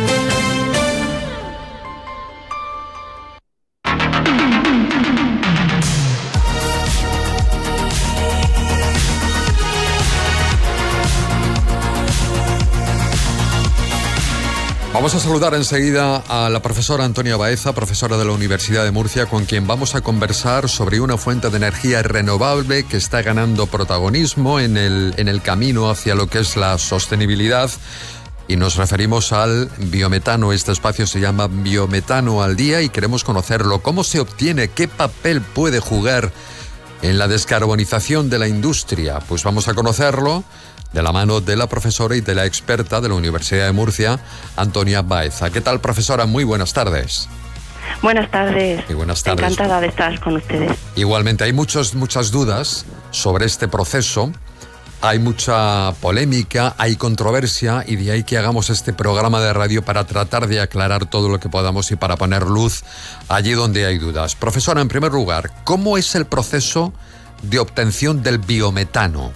Vamos a saludar enseguida a la profesora Antonia Baeza, profesora de la Universidad de Murcia, con quien vamos a conversar sobre una fuente de energía renovable que está ganando protagonismo en el, en el camino hacia lo que es la sostenibilidad. Y nos referimos al biometano. Este espacio se llama Biometano al Día y queremos conocerlo. ¿Cómo se obtiene? ¿Qué papel puede jugar en la descarbonización de la industria? Pues vamos a conocerlo de la mano de la profesora y de la experta de la Universidad de Murcia, Antonia Baeza. ¿Qué tal, profesora? Muy buenas tardes. Buenas tardes. Y buenas tardes. Encantada de estar con ustedes. Igualmente, hay muchos, muchas dudas sobre este proceso. Hay mucha polémica, hay controversia y de ahí que hagamos este programa de radio para tratar de aclarar todo lo que podamos y para poner luz allí donde hay dudas. Profesora, en primer lugar, ¿cómo es el proceso de obtención del biometano?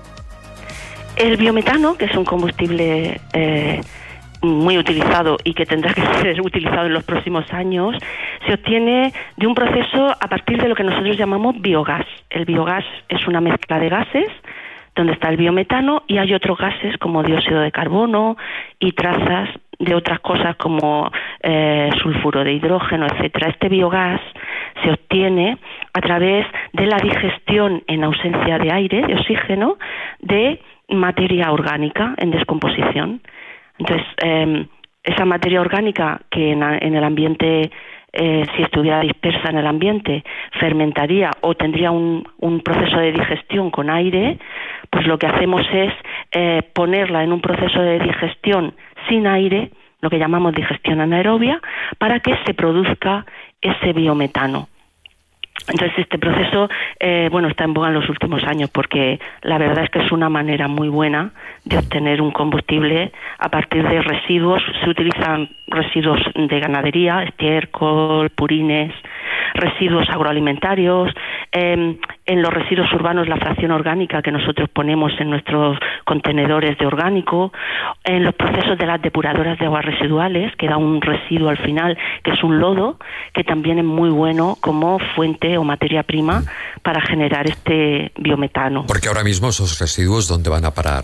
El biometano, que es un combustible eh, muy utilizado y que tendrá que ser utilizado en los próximos años, se obtiene de un proceso a partir de lo que nosotros llamamos biogás. El biogás es una mezcla de gases donde está el biometano y hay otros gases como dióxido de carbono y trazas de otras cosas como eh, sulfuro de hidrógeno, etcétera. Este biogás se obtiene a través de la digestión en ausencia de aire, de oxígeno, de materia orgánica en descomposición. Entonces, eh, esa materia orgánica que en, en el ambiente, eh, si estuviera dispersa en el ambiente, fermentaría o tendría un, un proceso de digestión con aire, pues lo que hacemos es eh, ponerla en un proceso de digestión sin aire, lo que llamamos digestión anaerobia, para que se produzca ese biometano. Entonces este proceso eh, bueno está en boga en los últimos años porque la verdad es que es una manera muy buena de obtener un combustible a partir de residuos. Se utilizan residuos de ganadería, estiércol, purines, residuos agroalimentarios, eh, en los residuos urbanos la fracción orgánica que nosotros ponemos en nuestros contenedores de orgánico, en los procesos de las depuradoras de aguas residuales, que da un residuo al final que es un lodo, que también es muy bueno como fuente o materia prima para generar este biometano. Porque ahora mismo esos residuos, ¿dónde van a parar?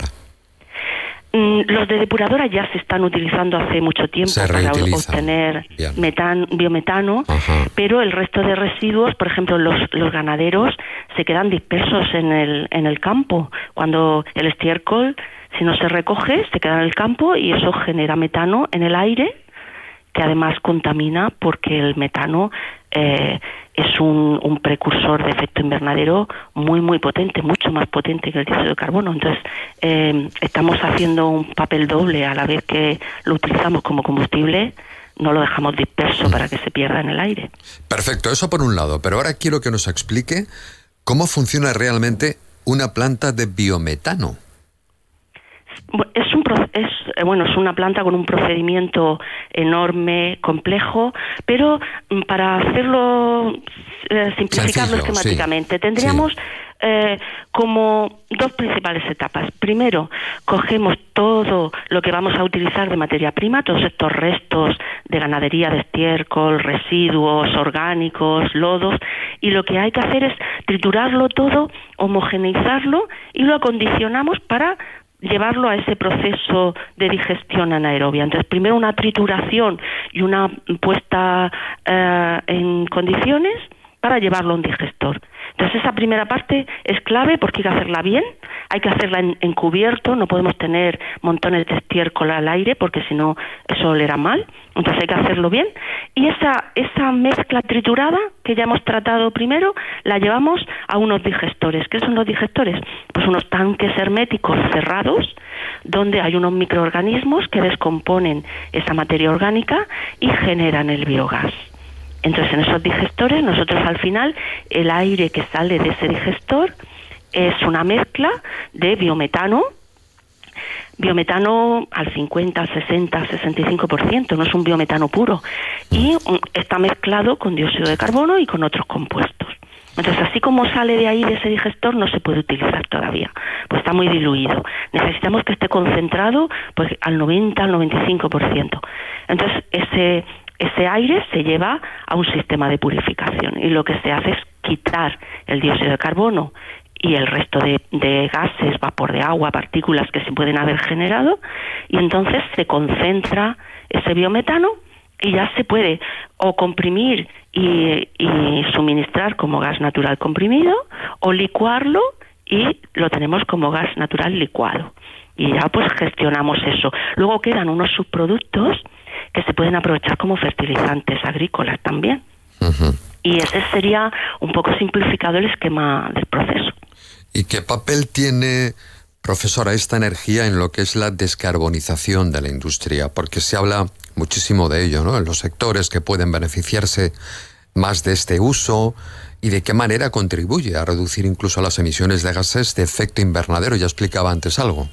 Los de depuradora ya se están utilizando hace mucho tiempo para obtener metan, biometano, Ajá. pero el resto de residuos, por ejemplo, los, los ganaderos se quedan dispersos en el, en el campo. Cuando el estiércol, si no se recoge, se queda en el campo y eso genera metano en el aire, que además contamina porque el metano eh, es un, un precursor de efecto invernadero muy, muy potente, mucho más potente que el dióxido de carbono. Entonces, eh, estamos haciendo un papel doble a la vez que lo utilizamos como combustible, no lo dejamos disperso para que se pierda en el aire. Perfecto, eso por un lado, pero ahora quiero que nos explique cómo funciona realmente una planta de biometano. Es un es bueno es una planta con un procedimiento enorme, complejo, pero para hacerlo eh, simplificarlo Sencillo, esquemáticamente sí. tendríamos sí. Eh, como dos principales etapas. Primero, cogemos todo lo que vamos a utilizar de materia prima, todos estos restos de ganadería, de estiércol, residuos orgánicos, lodos, y lo que hay que hacer es triturarlo todo, homogeneizarlo y lo acondicionamos para llevarlo a ese proceso de digestión anaerobia. Entonces, primero una trituración y una puesta eh, en condiciones para llevarlo a un digestor. Entonces, esa primera parte es clave porque hay que hacerla bien, hay que hacerla en, en cubierto, no podemos tener montones de estiércol al aire porque si no, eso olerá mal. Entonces, hay que hacerlo bien. Y esa, esa mezcla triturada que ya hemos tratado primero, la llevamos a unos digestores. ¿Qué son los digestores? Pues unos tanques herméticos cerrados donde hay unos microorganismos que descomponen esa materia orgánica y generan el biogás. Entonces, en esos digestores, nosotros al final, el aire que sale de ese digestor es una mezcla de biometano, biometano al cincuenta, sesenta, sesenta y cinco por ciento, no es un biometano puro, y está mezclado con dióxido de carbono y con otros compuestos. Entonces, así como sale de ahí, de ese digestor, no se puede utilizar todavía, pues está muy diluido. Necesitamos que esté concentrado pues al noventa, al noventa y cinco por ciento. Entonces, ese, ese aire se lleva a un sistema de purificación y lo que se hace es quitar el dióxido de carbono y el resto de, de gases, vapor de agua, partículas que se pueden haber generado, y entonces se concentra ese biometano y ya se puede o comprimir y, y suministrar como gas natural comprimido, o licuarlo y lo tenemos como gas natural licuado. Y ya pues gestionamos eso. Luego quedan unos subproductos que se pueden aprovechar como fertilizantes agrícolas también. Uh-huh. Y ese sería un poco simplificado el esquema del proceso. ¿Y qué papel tiene, profesora, esta energía en lo que es la descarbonización de la industria? Porque se habla muchísimo de ello, ¿no? En los sectores que pueden beneficiarse más de este uso y de qué manera contribuye a reducir incluso las emisiones de gases de efecto invernadero. Ya explicaba antes algo.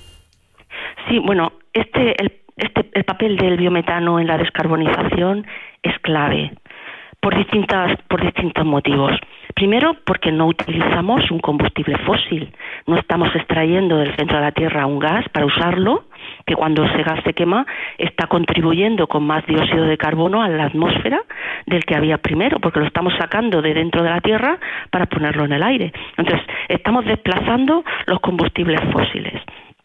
Sí, bueno, este el, este, el papel del biometano en la descarbonización es clave por distintas, por distintos motivos. Primero, porque no utilizamos un combustible fósil. No estamos extrayendo del centro de la Tierra un gas para usarlo, que cuando ese gas se quema está contribuyendo con más dióxido de carbono a la atmósfera del que había primero, porque lo estamos sacando de dentro de la Tierra para ponerlo en el aire. Entonces, estamos desplazando los combustibles fósiles.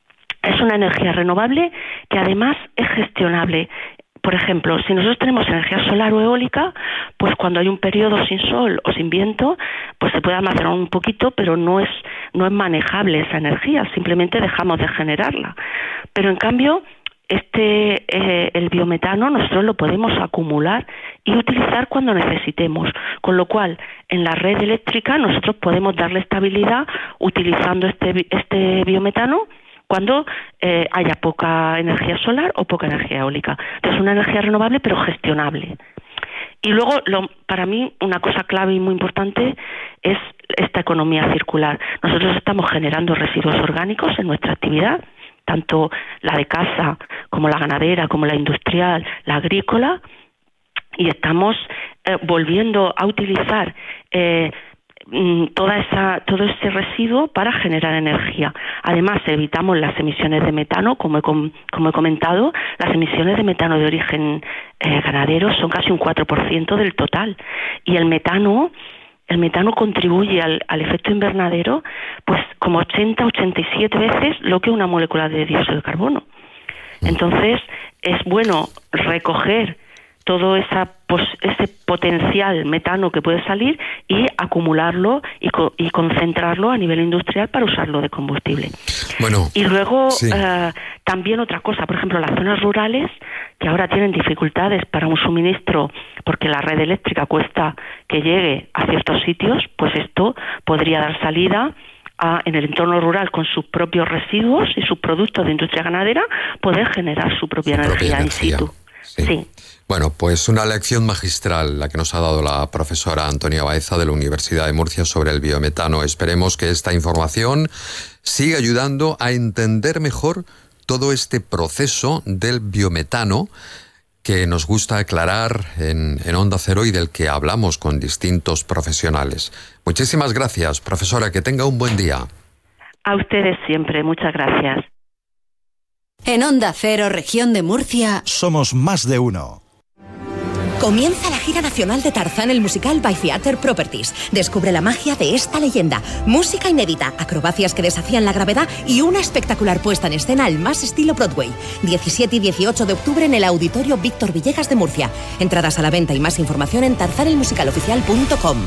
Es una energía renovable que además es gestionable. Por ejemplo, si nosotros tenemos energía solar o eólica, pues cuando hay un periodo sin sol o sin viento, pues se puede almacenar un poquito, pero no es no es manejable esa energía, simplemente dejamos de generarla. Pero en cambio, este eh, el biometano nosotros lo podemos acumular y utilizar cuando necesitemos, con lo cual en la red eléctrica nosotros podemos darle estabilidad utilizando este este biometano cuando eh, haya poca energía solar o poca energía eólica. Entonces, una energía renovable pero gestionable. Y luego, lo, para mí, una cosa clave y muy importante es esta economía circular. Nosotros estamos generando residuos orgánicos en nuestra actividad, tanto la de casa como la ganadera, como la industrial, la agrícola, y estamos eh, volviendo a utilizar eh, toda esa todo ese residuo para generar energía. Además, evitamos las emisiones de metano, como he, como he comentado, las emisiones de metano de origen eh, ganadero son casi un cuatro por ciento del total, y el metano el metano contribuye al, al efecto invernadero pues como ochenta a ochenta y siete veces lo que una molécula de dióxido de carbono. Entonces, es bueno recoger todo esa, pues, ese potencial metano que puede salir y acumularlo y, co y concentrarlo a nivel industrial para usarlo de combustible. Bueno, y luego sí. eh, también otra cosa, por ejemplo, las zonas rurales que ahora tienen dificultades para un suministro porque la red eléctrica cuesta que llegue a ciertos sitios, pues esto podría dar salida a, en el entorno rural, con sus propios residuos y sus productos de industria ganadera, poder generar su propia, su energía, propia energía in situ. Sí. sí. Bueno, pues una lección magistral la que nos ha dado la profesora Antonia Baeza de la Universidad de Murcia sobre el biometano. Esperemos que esta información siga ayudando a entender mejor todo este proceso del biometano que nos gusta aclarar en, en Onda Cero y del que hablamos con distintos profesionales. Muchísimas gracias, profesora, que tenga un buen día. A ustedes siempre, muchas gracias. En Onda Cero, región de Murcia, somos más de uno. Comienza la gira nacional de Tarzán, el musical by Theater Properties. Descubre la magia de esta leyenda. Música inédita, acrobacias que desafían la gravedad y una espectacular puesta en escena al más estilo Broadway. diecisiete y dieciocho de octubre en el Auditorio Víctor Villegas de Murcia. Entradas a la venta y más información en tarzan el musical oficial punto com.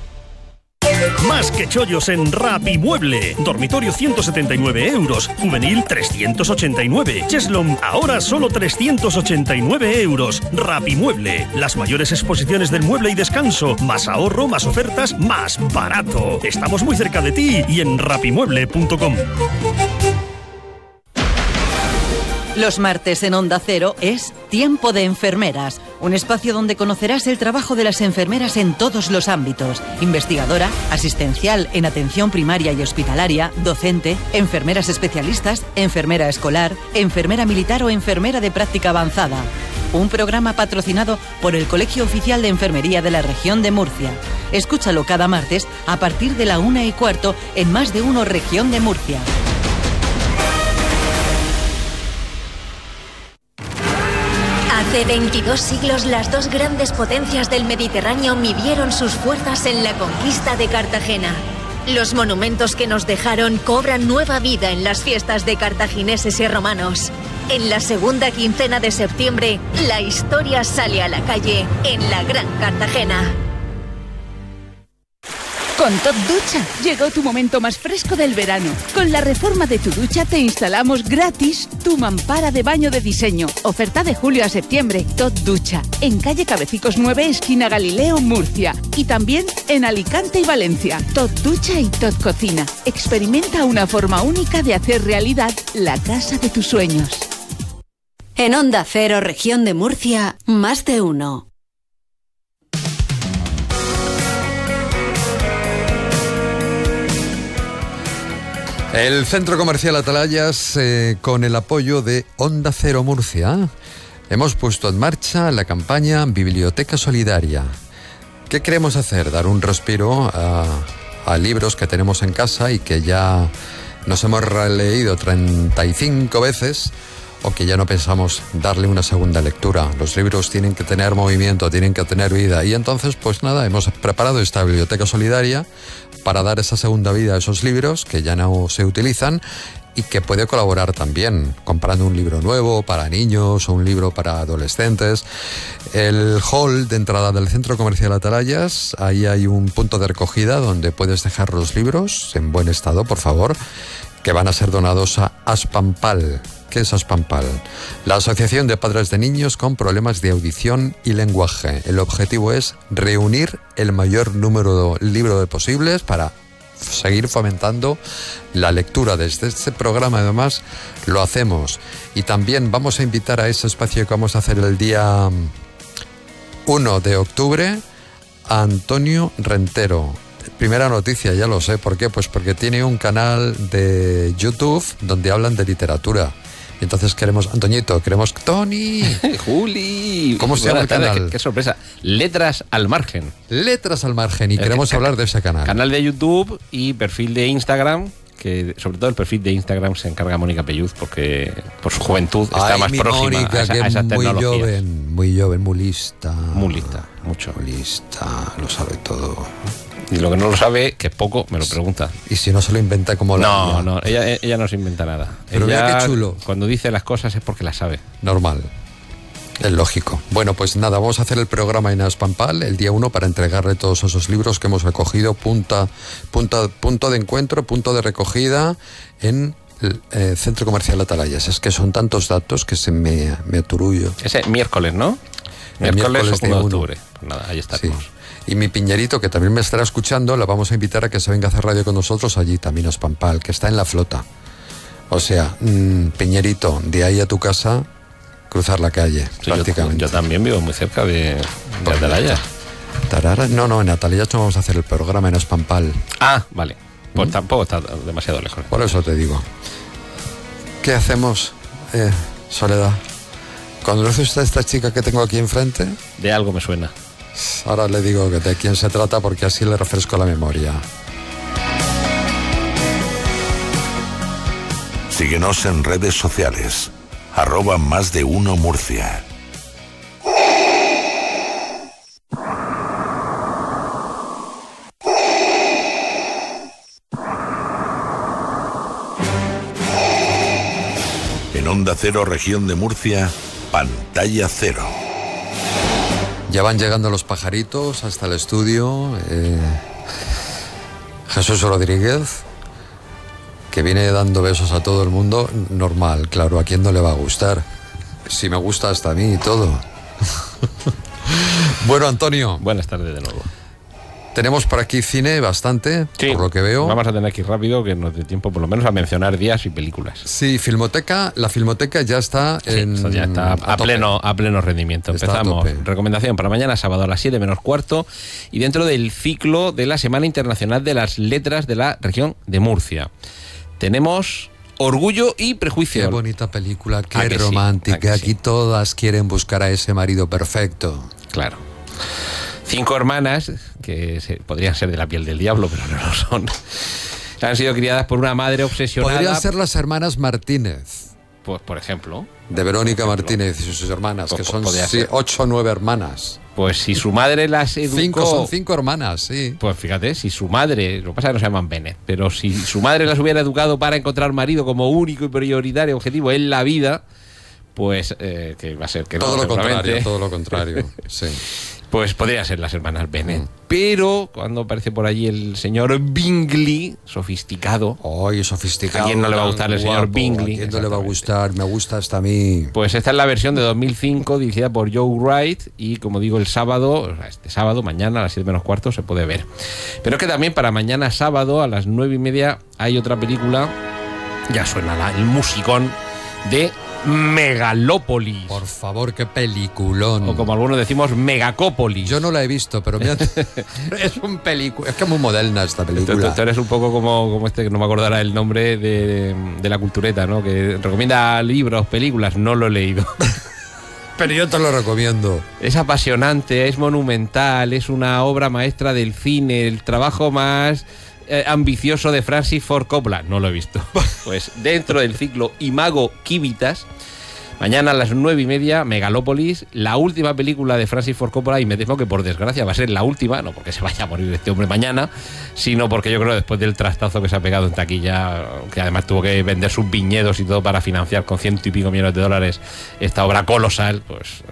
Más que chollos en Rapimueble. Dormitorio ciento setenta y nueve euros. Juvenil trescientos ochenta y nueve. Cheslom ahora solo trescientos ochenta y nueve euros. Rapimueble. Las mayores exposiciones del mueble y descanso. Más ahorro, más ofertas, más barato. Estamos muy cerca de ti y en rapimueble punto com. Los martes en Onda Cero es Tiempo de Enfermeras, un espacio donde conocerás el trabajo de las enfermeras en todos los ámbitos. Investigadora, asistencial en atención primaria y hospitalaria, docente, enfermeras especialistas, enfermera escolar, enfermera militar o enfermera de práctica avanzada. Un programa patrocinado por el Colegio Oficial de Enfermería de la Región de Murcia. Escúchalo cada martes a partir de la una y cuarto en Más de Uno Región de Murcia. Hace veintidós siglos las dos grandes potencias del Mediterráneo midieron sus fuerzas en la conquista de Cartagena. Los monumentos que nos dejaron cobran nueva vida en las fiestas de cartagineses y romanos. En la segunda quincena de septiembre, la historia sale a la calle en la Gran Cartagena. Con Top Ducha llegó tu momento más fresco del verano. Con la reforma de tu ducha te instalamos gratis tu mampara de baño de diseño. Oferta de julio a septiembre. Top Ducha, en calle Cabecicos nueve, esquina Galileo, Murcia. Y también en Alicante y Valencia. Top Ducha y Top Cocina. Experimenta una forma única de hacer realidad la casa de tus sueños. En Onda Cero, Región de Murcia, Más de Uno. El Centro Comercial Atalayas, eh, con el apoyo de Onda Cero Murcia, hemos puesto en marcha la campaña Biblioteca Solidaria. ¿Qué queremos hacer? Dar un respiro a, a libros que tenemos en casa y que ya nos hemos releído treinta y cinco veces o que ya no pensamos darle una segunda lectura. Los libros tienen que tener movimiento, tienen que tener vida. Y entonces, pues nada, hemos preparado esta Biblioteca Solidaria para dar esa segunda vida a esos libros que ya no se utilizan y que puede colaborar también comprando un libro nuevo para niños o un libro para adolescentes. El hall de entrada del Centro Comercial Atalayas, ahí hay un punto de recogida donde puedes dejar los libros en buen estado, por favor, que van a ser donados a Aspampal. ¿Qué es Aspampal? La Asociación de Padres de Niños con Problemas de Audición y Lenguaje. El objetivo es reunir el mayor número de libros posibles para seguir fomentando la lectura. Desde este programa, además, lo hacemos. Y también vamos a invitar a ese espacio que vamos a hacer el día uno de octubre a Antonio Rentero. Primera noticia, ya lo sé. ¿Por qué? Pues porque tiene un canal de YouTube donde hablan de literatura. Entonces queremos, Antoñito, queremos Tony. Juli. ¿Cómo se llama el tarde, canal? Qué, qué sorpresa. Letras al margen. Letras al margen. Y queremos can, hablar de ese canal. Canal de YouTube y perfil de Instagram, que sobre todo el perfil de Instagram se encarga Mónica Pelluz porque por su juventud está Ay, más mi próxima Mónica, a, esa, que a esas muy tecnologías. joven, muy joven, muy lista. Muy lista, mucho. Muy lista, lo sabe todo. Y lo que no lo sabe, que es poco, me lo pregunta. Y si no se lo inventa como la No, mía. no, ella, ella no se inventa nada. Pero ella, mira qué chulo. Cuando dice las cosas es porque las sabe. Normal. Es lógico. Bueno, pues nada, vamos a hacer el programa en Aspampal el día uno para entregarle todos esos libros que hemos recogido, punta, punta, punto de encuentro, punto de recogida en el eh, Centro Comercial Atalayas. Es que son tantos datos que se me, me aturullo. Ese miércoles, ¿no? El Miércoles, miércoles uno de de octubre. Pues nada, ahí estaremos. Sí. Y mi Piñerito, que también me estará escuchando, la vamos a invitar a que se venga a hacer radio con nosotros allí también a Aspampal, que está en la flota. O sea, mmm, Piñerito, de ahí a tu casa, cruzar la calle, Sí, prácticamente. Yo, yo también vivo muy cerca de, de Atalaya. Tarara, no, no, en Atalaya no vamos a hacer el programa en Aspampal. Ah, vale. Pues ¿Mm? tampoco está demasiado lejos. Por eso te digo. ¿Qué hacemos, eh, Soledad? ¿Conoce usted a esta chica que tengo aquí enfrente? De algo me suena. Ahora le digo que de quién se trata porque así le refresco la memoria. Síguenos en redes sociales. Arroba Más de Uno Murcia. En Onda Cero, Región de Murcia, Pantalla Cero. Ya van llegando los pajaritos hasta el estudio. Eh, Jesús Rodríguez, que viene dando besos a todo el mundo. Normal, claro, ¿a quién no le va a gustar? Si me gusta hasta a mí y todo. Bueno, Antonio. Buenas tardes de nuevo. Tenemos por aquí cine bastante, sí, por lo que veo. Vamos a tener que ir rápido, que nos dé tiempo por lo menos a mencionar días y películas. Sí, Filmoteca, la Filmoteca ya está en... Sí, ya está a, a pleno, a pleno rendimiento. Está Empezamos. a tope. Recomendación para mañana sábado a las siete menos cuarto y dentro del ciclo de la Semana Internacional de las Letras de la región de Murcia. Tenemos Orgullo y Prejuicio. Qué bonita película, qué ¿A que romántica. sí? ¿A que Aquí sí? todas quieren buscar a ese marido perfecto. Claro. Cinco hermanas, que se, podrían ser de la piel del diablo, pero no lo son, han sido criadas por una madre obsesionada. Podrían ser las hermanas Martínez. Pues, por ejemplo. De Verónica Martínez y sus hermanas, Pues, que son podría sí, ser. ocho o nueve hermanas. Pues si su madre las educó... Cinco, son cinco hermanas, sí. Pues fíjate, si su madre, lo que pasa es que no se llaman Bennett, pero si su madre las hubiera educado para encontrar marido como único y prioritario objetivo en la vida, pues eh, que va a ser que todo no, lo contrario, seguramente. todo lo contrario, sí. Pues podría ser las hermanas Bennett. Mm. Pero cuando aparece por allí el señor Bingley, sofisticado. ¡Ay, sofisticado! ¿A quién no le va a gustar el guapo, señor Bingley? ¿A quién no le va a gustar? Me gusta hasta a mí. Pues esta es la versión de dos mil cinco, dirigida por Joe Wright. Y como digo, el sábado, este sábado, mañana a las siete menos cuarto, se puede ver. Pero es que también para mañana sábado a las nueve y media hay otra película. Ya suena la, el musicón de Megalópolis. Por favor, qué peliculón. O como algunos decimos, Megacópolis. Yo no la he visto, pero mira, es un película. Es que es muy moderna esta película. Tú, tú eres un poco como, como este, que no me acordará el nombre de, de la cultureta, ¿no? Que recomienda libros, películas. No lo he leído. Pero yo te lo recomiendo. Es apasionante, es monumental, es una obra maestra del cine, el trabajo más eh, ambicioso de Francis Ford Coppola. No lo he visto. Pues dentro del ciclo Imago Kivitas, mañana a las nueve y media, Megalópolis, la última película de Francis Ford Coppola, y me temo que por desgracia va a ser la última, no porque se vaya a morir este hombre mañana, sino porque yo creo que después del trastazo que se ha pegado en taquilla, que además tuvo que vender sus viñedos y todo para financiar con ciento y pico millones de dólares esta obra colosal, pues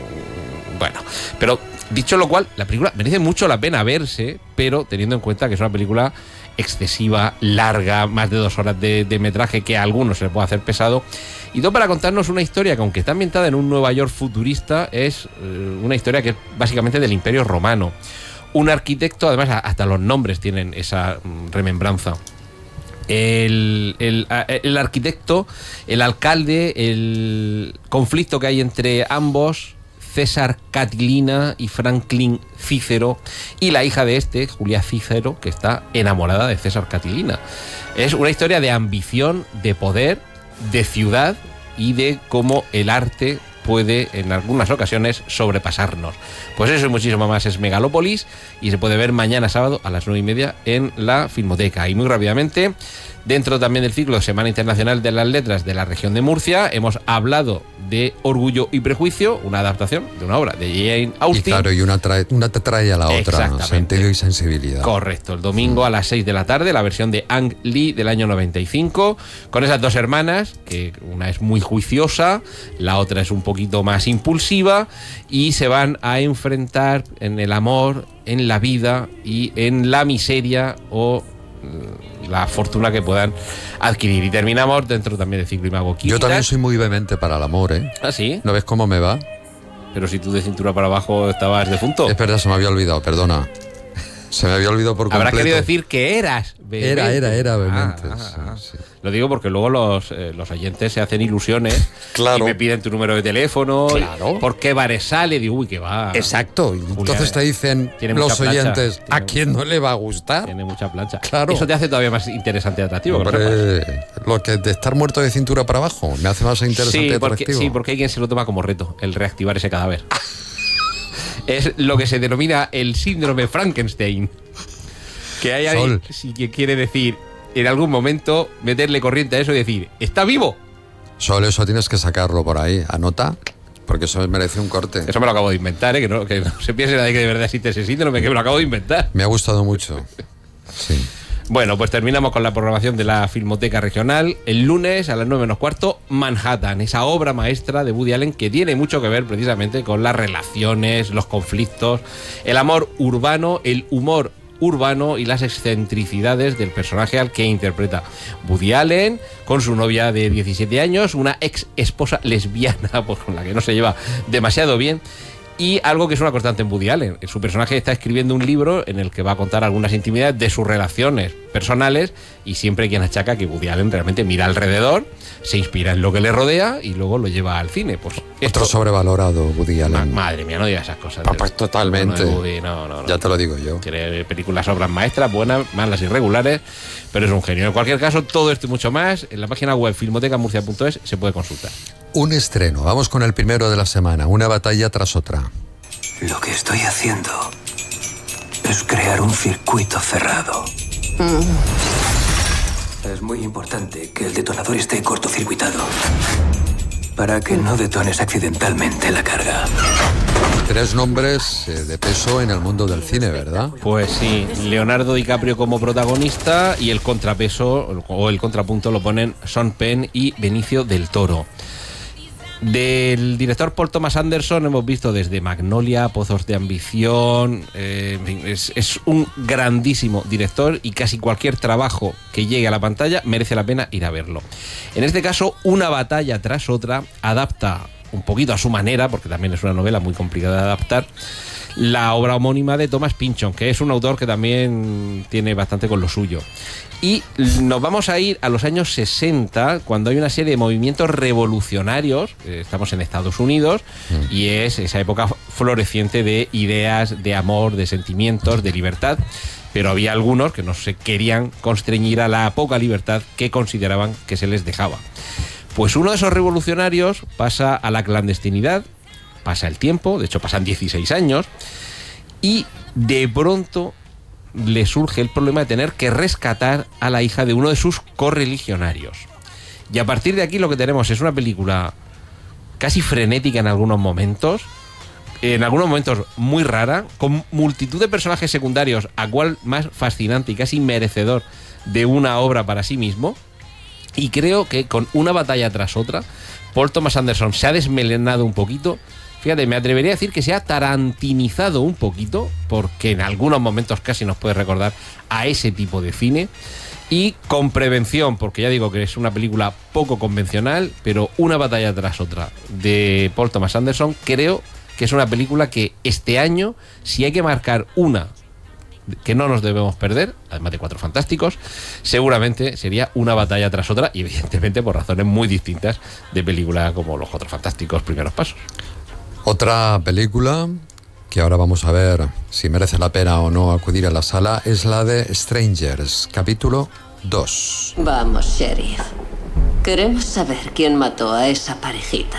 bueno, pero dicho lo cual, la película merece mucho la pena verse, pero teniendo en cuenta que es una película excesiva, larga, más de dos horas de, de metraje, que a algunos se le puede hacer pesado, y todo para contarnos una historia que, aunque está ambientada en un Nueva York futurista, es eh, una historia que es básicamente del Imperio Romano. Un arquitecto, además hasta los nombres tienen esa mm, remembranza. El, el, el arquitecto, el alcalde, el conflicto que hay entre ambos, César Catilina y Franklin Cícero, y la hija de este, Julia Cícero, que está enamorada de César Catilina. Es una historia de ambición, de poder, de ciudad y de cómo el arte puede en algunas ocasiones sobrepasarnos. Pues eso y muchísimo más es Megalópolis, y se puede ver mañana sábado a las nueve y media en la Filmoteca. Y muy rápidamente, dentro también del ciclo de Semana Internacional de las Letras de la región de Murcia, hemos hablado de Orgullo y Prejuicio, una adaptación de una obra de Jane Austen. Y claro, y una, trae, una te trae a la otra, Exactamente. sentido y sensibilidad. Correcto, el domingo a las seis de la tarde, la versión de Ang Lee del año noventa y cinco, con esas dos hermanas, que una es muy juiciosa, la otra es un poquito más impulsiva, y se van a enfrentar en el amor, en la vida y en la miseria o la fortuna que puedan adquirir. Y terminamos dentro también del ciclo Imago Kivitas. Yo también soy muy vehemente para el amor, ¿eh? ¿Ah, sí? ¿No ves cómo me va? Pero si tú de cintura para abajo estabas defunto. Es verdad, se me había olvidado, perdona. Se me había olvidado por completo. Habrás querido decir que eras vehemente. Era, era, era vehemente. Ah, ah, ah. Sí, sí. Lo digo porque luego los, eh, los oyentes se hacen ilusiones. Claro. Y me piden tu número de teléfono. Claro. ¿Por qué bares sale? Digo, uy, que va. Exacto. Y Julia, entonces te dicen tiene mucha los plancha. oyentes, Tiene ¿a quién no le va a gustar? Tiene mucha plancha. Claro. Eso te hace todavía más interesante y atractivo. que lo sepas. Hombre, lo que de estar muerto de cintura para abajo me hace más interesante y Sí porque, atractivo. sí, porque hay quien se lo toma como reto, el reactivar ese cadáver. Es lo que se denomina el síndrome Frankenstein. Que hay alguien sí, que quiere decir, en algún momento, meterle corriente a eso y decir, ¿está vivo? Solo eso tienes que sacarlo por ahí. Anota, porque eso merece un corte. Eso me lo acabo de inventar, ¿eh? Que no, que no se piense nadie que de verdad existe ese síndrome, que me lo acabo de inventar. Me ha gustado mucho. Sí. Bueno, pues terminamos con la programación de la Filmoteca Regional. El lunes a las nueve menos cuarto, Manhattan, esa obra maestra de Woody Allen que tiene mucho que ver precisamente con las relaciones, los conflictos, el amor urbano, el humor urbano y las excentricidades del personaje al que interpreta Woody Allen, con su novia de diecisiete años, una ex esposa lesbiana pues, con la que no se lleva demasiado bien. Y algo que es una constante en Woody Allen. Su personaje está escribiendo un libro en el que va a contar algunas intimidades de sus relaciones personales y siempre hay quien achaca que Woody Allen realmente mira alrededor, se inspira en lo que le rodea y luego lo lleva al cine. Pues Otro sobrevalorado, Woody Allen. Ma madre mía, no digas esas cosas. Pa, pues totalmente. No, Woody, no, no, no. Ya te lo digo yo. Tiene películas, obras maestras, buenas, malas, irregulares, pero es un genio. En cualquier caso, todo esto y mucho más en la página web filmoteca murcia punto es se puede consultar. Un estreno. Vamos con el primero de la semana. Una batalla tras otra. Lo que estoy haciendo es crear un circuito cerrado. Mm. Es muy importante que el detonador esté cortocircuitado para que no detones accidentalmente la carga. Tres nombres eh, de peso en el mundo del cine, ¿verdad? Pues sí, Leonardo DiCaprio como protagonista y el contrapeso o el contrapunto lo ponen Sean Penn y Benicio del Toro. Del director Paul Thomas Anderson hemos visto desde Magnolia, Pozos de Ambición, eh, en fin, es, es un grandísimo director y casi cualquier trabajo que llegue a la pantalla merece la pena ir a verlo. En este caso, Una batalla tras otra adapta un poquito a su manera, porque también es una novela muy complicada de adaptar, la obra homónima de Thomas Pynchon, que es un autor que también tiene bastante con lo suyo. Y nos vamos a ir a los años sesenta, cuando hay una serie de movimientos revolucionarios, estamos en Estados Unidos, mm. y es esa época floreciente de ideas, de amor, de sentimientos, de libertad, pero había algunos que no se querían constreñir a la poca libertad que consideraban que se les dejaba. Pues uno de esos revolucionarios pasa a la clandestinidad, pasa el tiempo, de hecho pasan dieciséis años, y de pronto le surge el problema de tener que rescatar a la hija de uno de sus correligionarios. Y a partir de aquí lo que tenemos es una película casi frenética en algunos momentos, en algunos momentos muy rara, con multitud de personajes secundarios, a cual más fascinante y casi merecedor de una obra para sí mismo. Y creo que con Una batalla tras otra, Paul Thomas Anderson se ha desmelenado un poquito. Fíjate, me atrevería a decir que se ha tarantinizado un poquito, porque en algunos momentos casi nos puede recordar a ese tipo de cine. Y con prevención, porque ya digo que es una película poco convencional, pero Una batalla tras otra de Paul Thomas Anderson, creo que es una película que este año, si hay que marcar una que no nos debemos perder, además de Cuatro Fantásticos, seguramente sería Una batalla tras otra, y evidentemente por razones muy distintas de películas como Los Cuatro Fantásticos, Primeros Pasos. Otra película que ahora vamos a ver si merece la pena o no acudir a la sala es la de Strangers, capítulo dos. Vamos, sheriff. Queremos saber quién mató a esa parejita.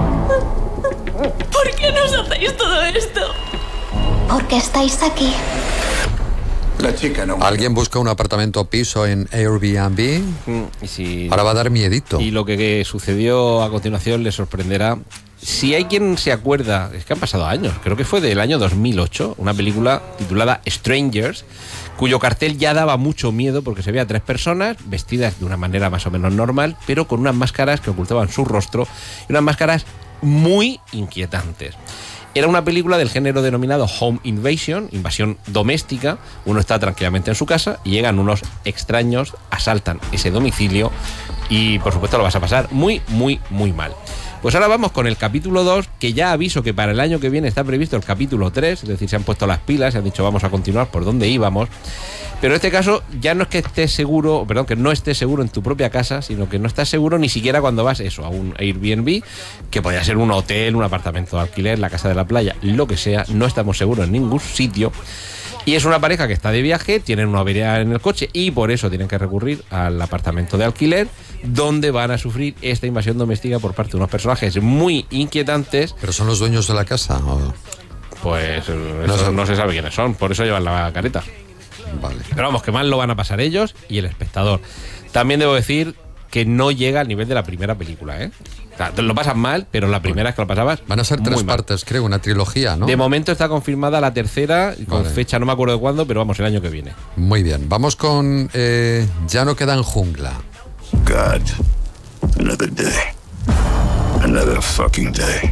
¿Por qué nos hacéis todo esto? Porque estáis aquí. La chica no. ¿Alguien busca un apartamento o piso en Airbnb? Mm, y si, ahora va a dar miedito. Y lo que, que sucedió a continuación le sorprenderá. Si hay quien se acuerda, es que han pasado años, creo que fue del año dos mil ocho, una película titulada Strangers, cuyo cartel ya daba mucho miedo porque se veía a tres personas vestidas de una manera más o menos normal, pero con unas máscaras que ocultaban su rostro y unas máscaras muy inquietantes. Era una película del género denominado Home Invasion, invasión doméstica. Uno está tranquilamente en su casa y llegan unos extraños, asaltan ese domicilio y por supuesto lo vas a pasar muy, muy, muy mal. Pues ahora vamos con el capítulo dos, que ya aviso que para el año que viene está previsto el capítulo tres, es decir, se han puesto las pilas, se han dicho vamos a continuar por donde íbamos. Pero en este caso ya no es que estés seguro, perdón, que no estés seguro en tu propia casa, sino que no estás seguro ni siquiera cuando vas eso, a un Airbnb, que podría ser un hotel, un apartamento de alquiler, la casa de la playa, lo que sea, no estamos seguros en ningún sitio. Y es una pareja que está de viaje, tienen una avería en el coche y por eso tienen que recurrir al apartamento de alquiler, donde van a sufrir esta invasión doméstica por parte de unos personajes muy inquietantes. ¿Pero son los dueños de la casa? ¿O? Pues no, eso, no se sabe quiénes son, por eso llevan la careta. Vale. Pero vamos, que mal lo van a pasar ellos y el espectador. También debo decir que no llega al nivel de la primera película, ¿eh? O sea, te lo pasas mal, pero la primera es que lo pasabas. Van a ser tres partes, creo, una trilogía, ¿no? De momento está confirmada la tercera, con vale. fecha no me acuerdo de cuándo, pero vamos, el año que viene. Muy bien, vamos con eh, Ya no queda en jungla. God, another day, another fucking day.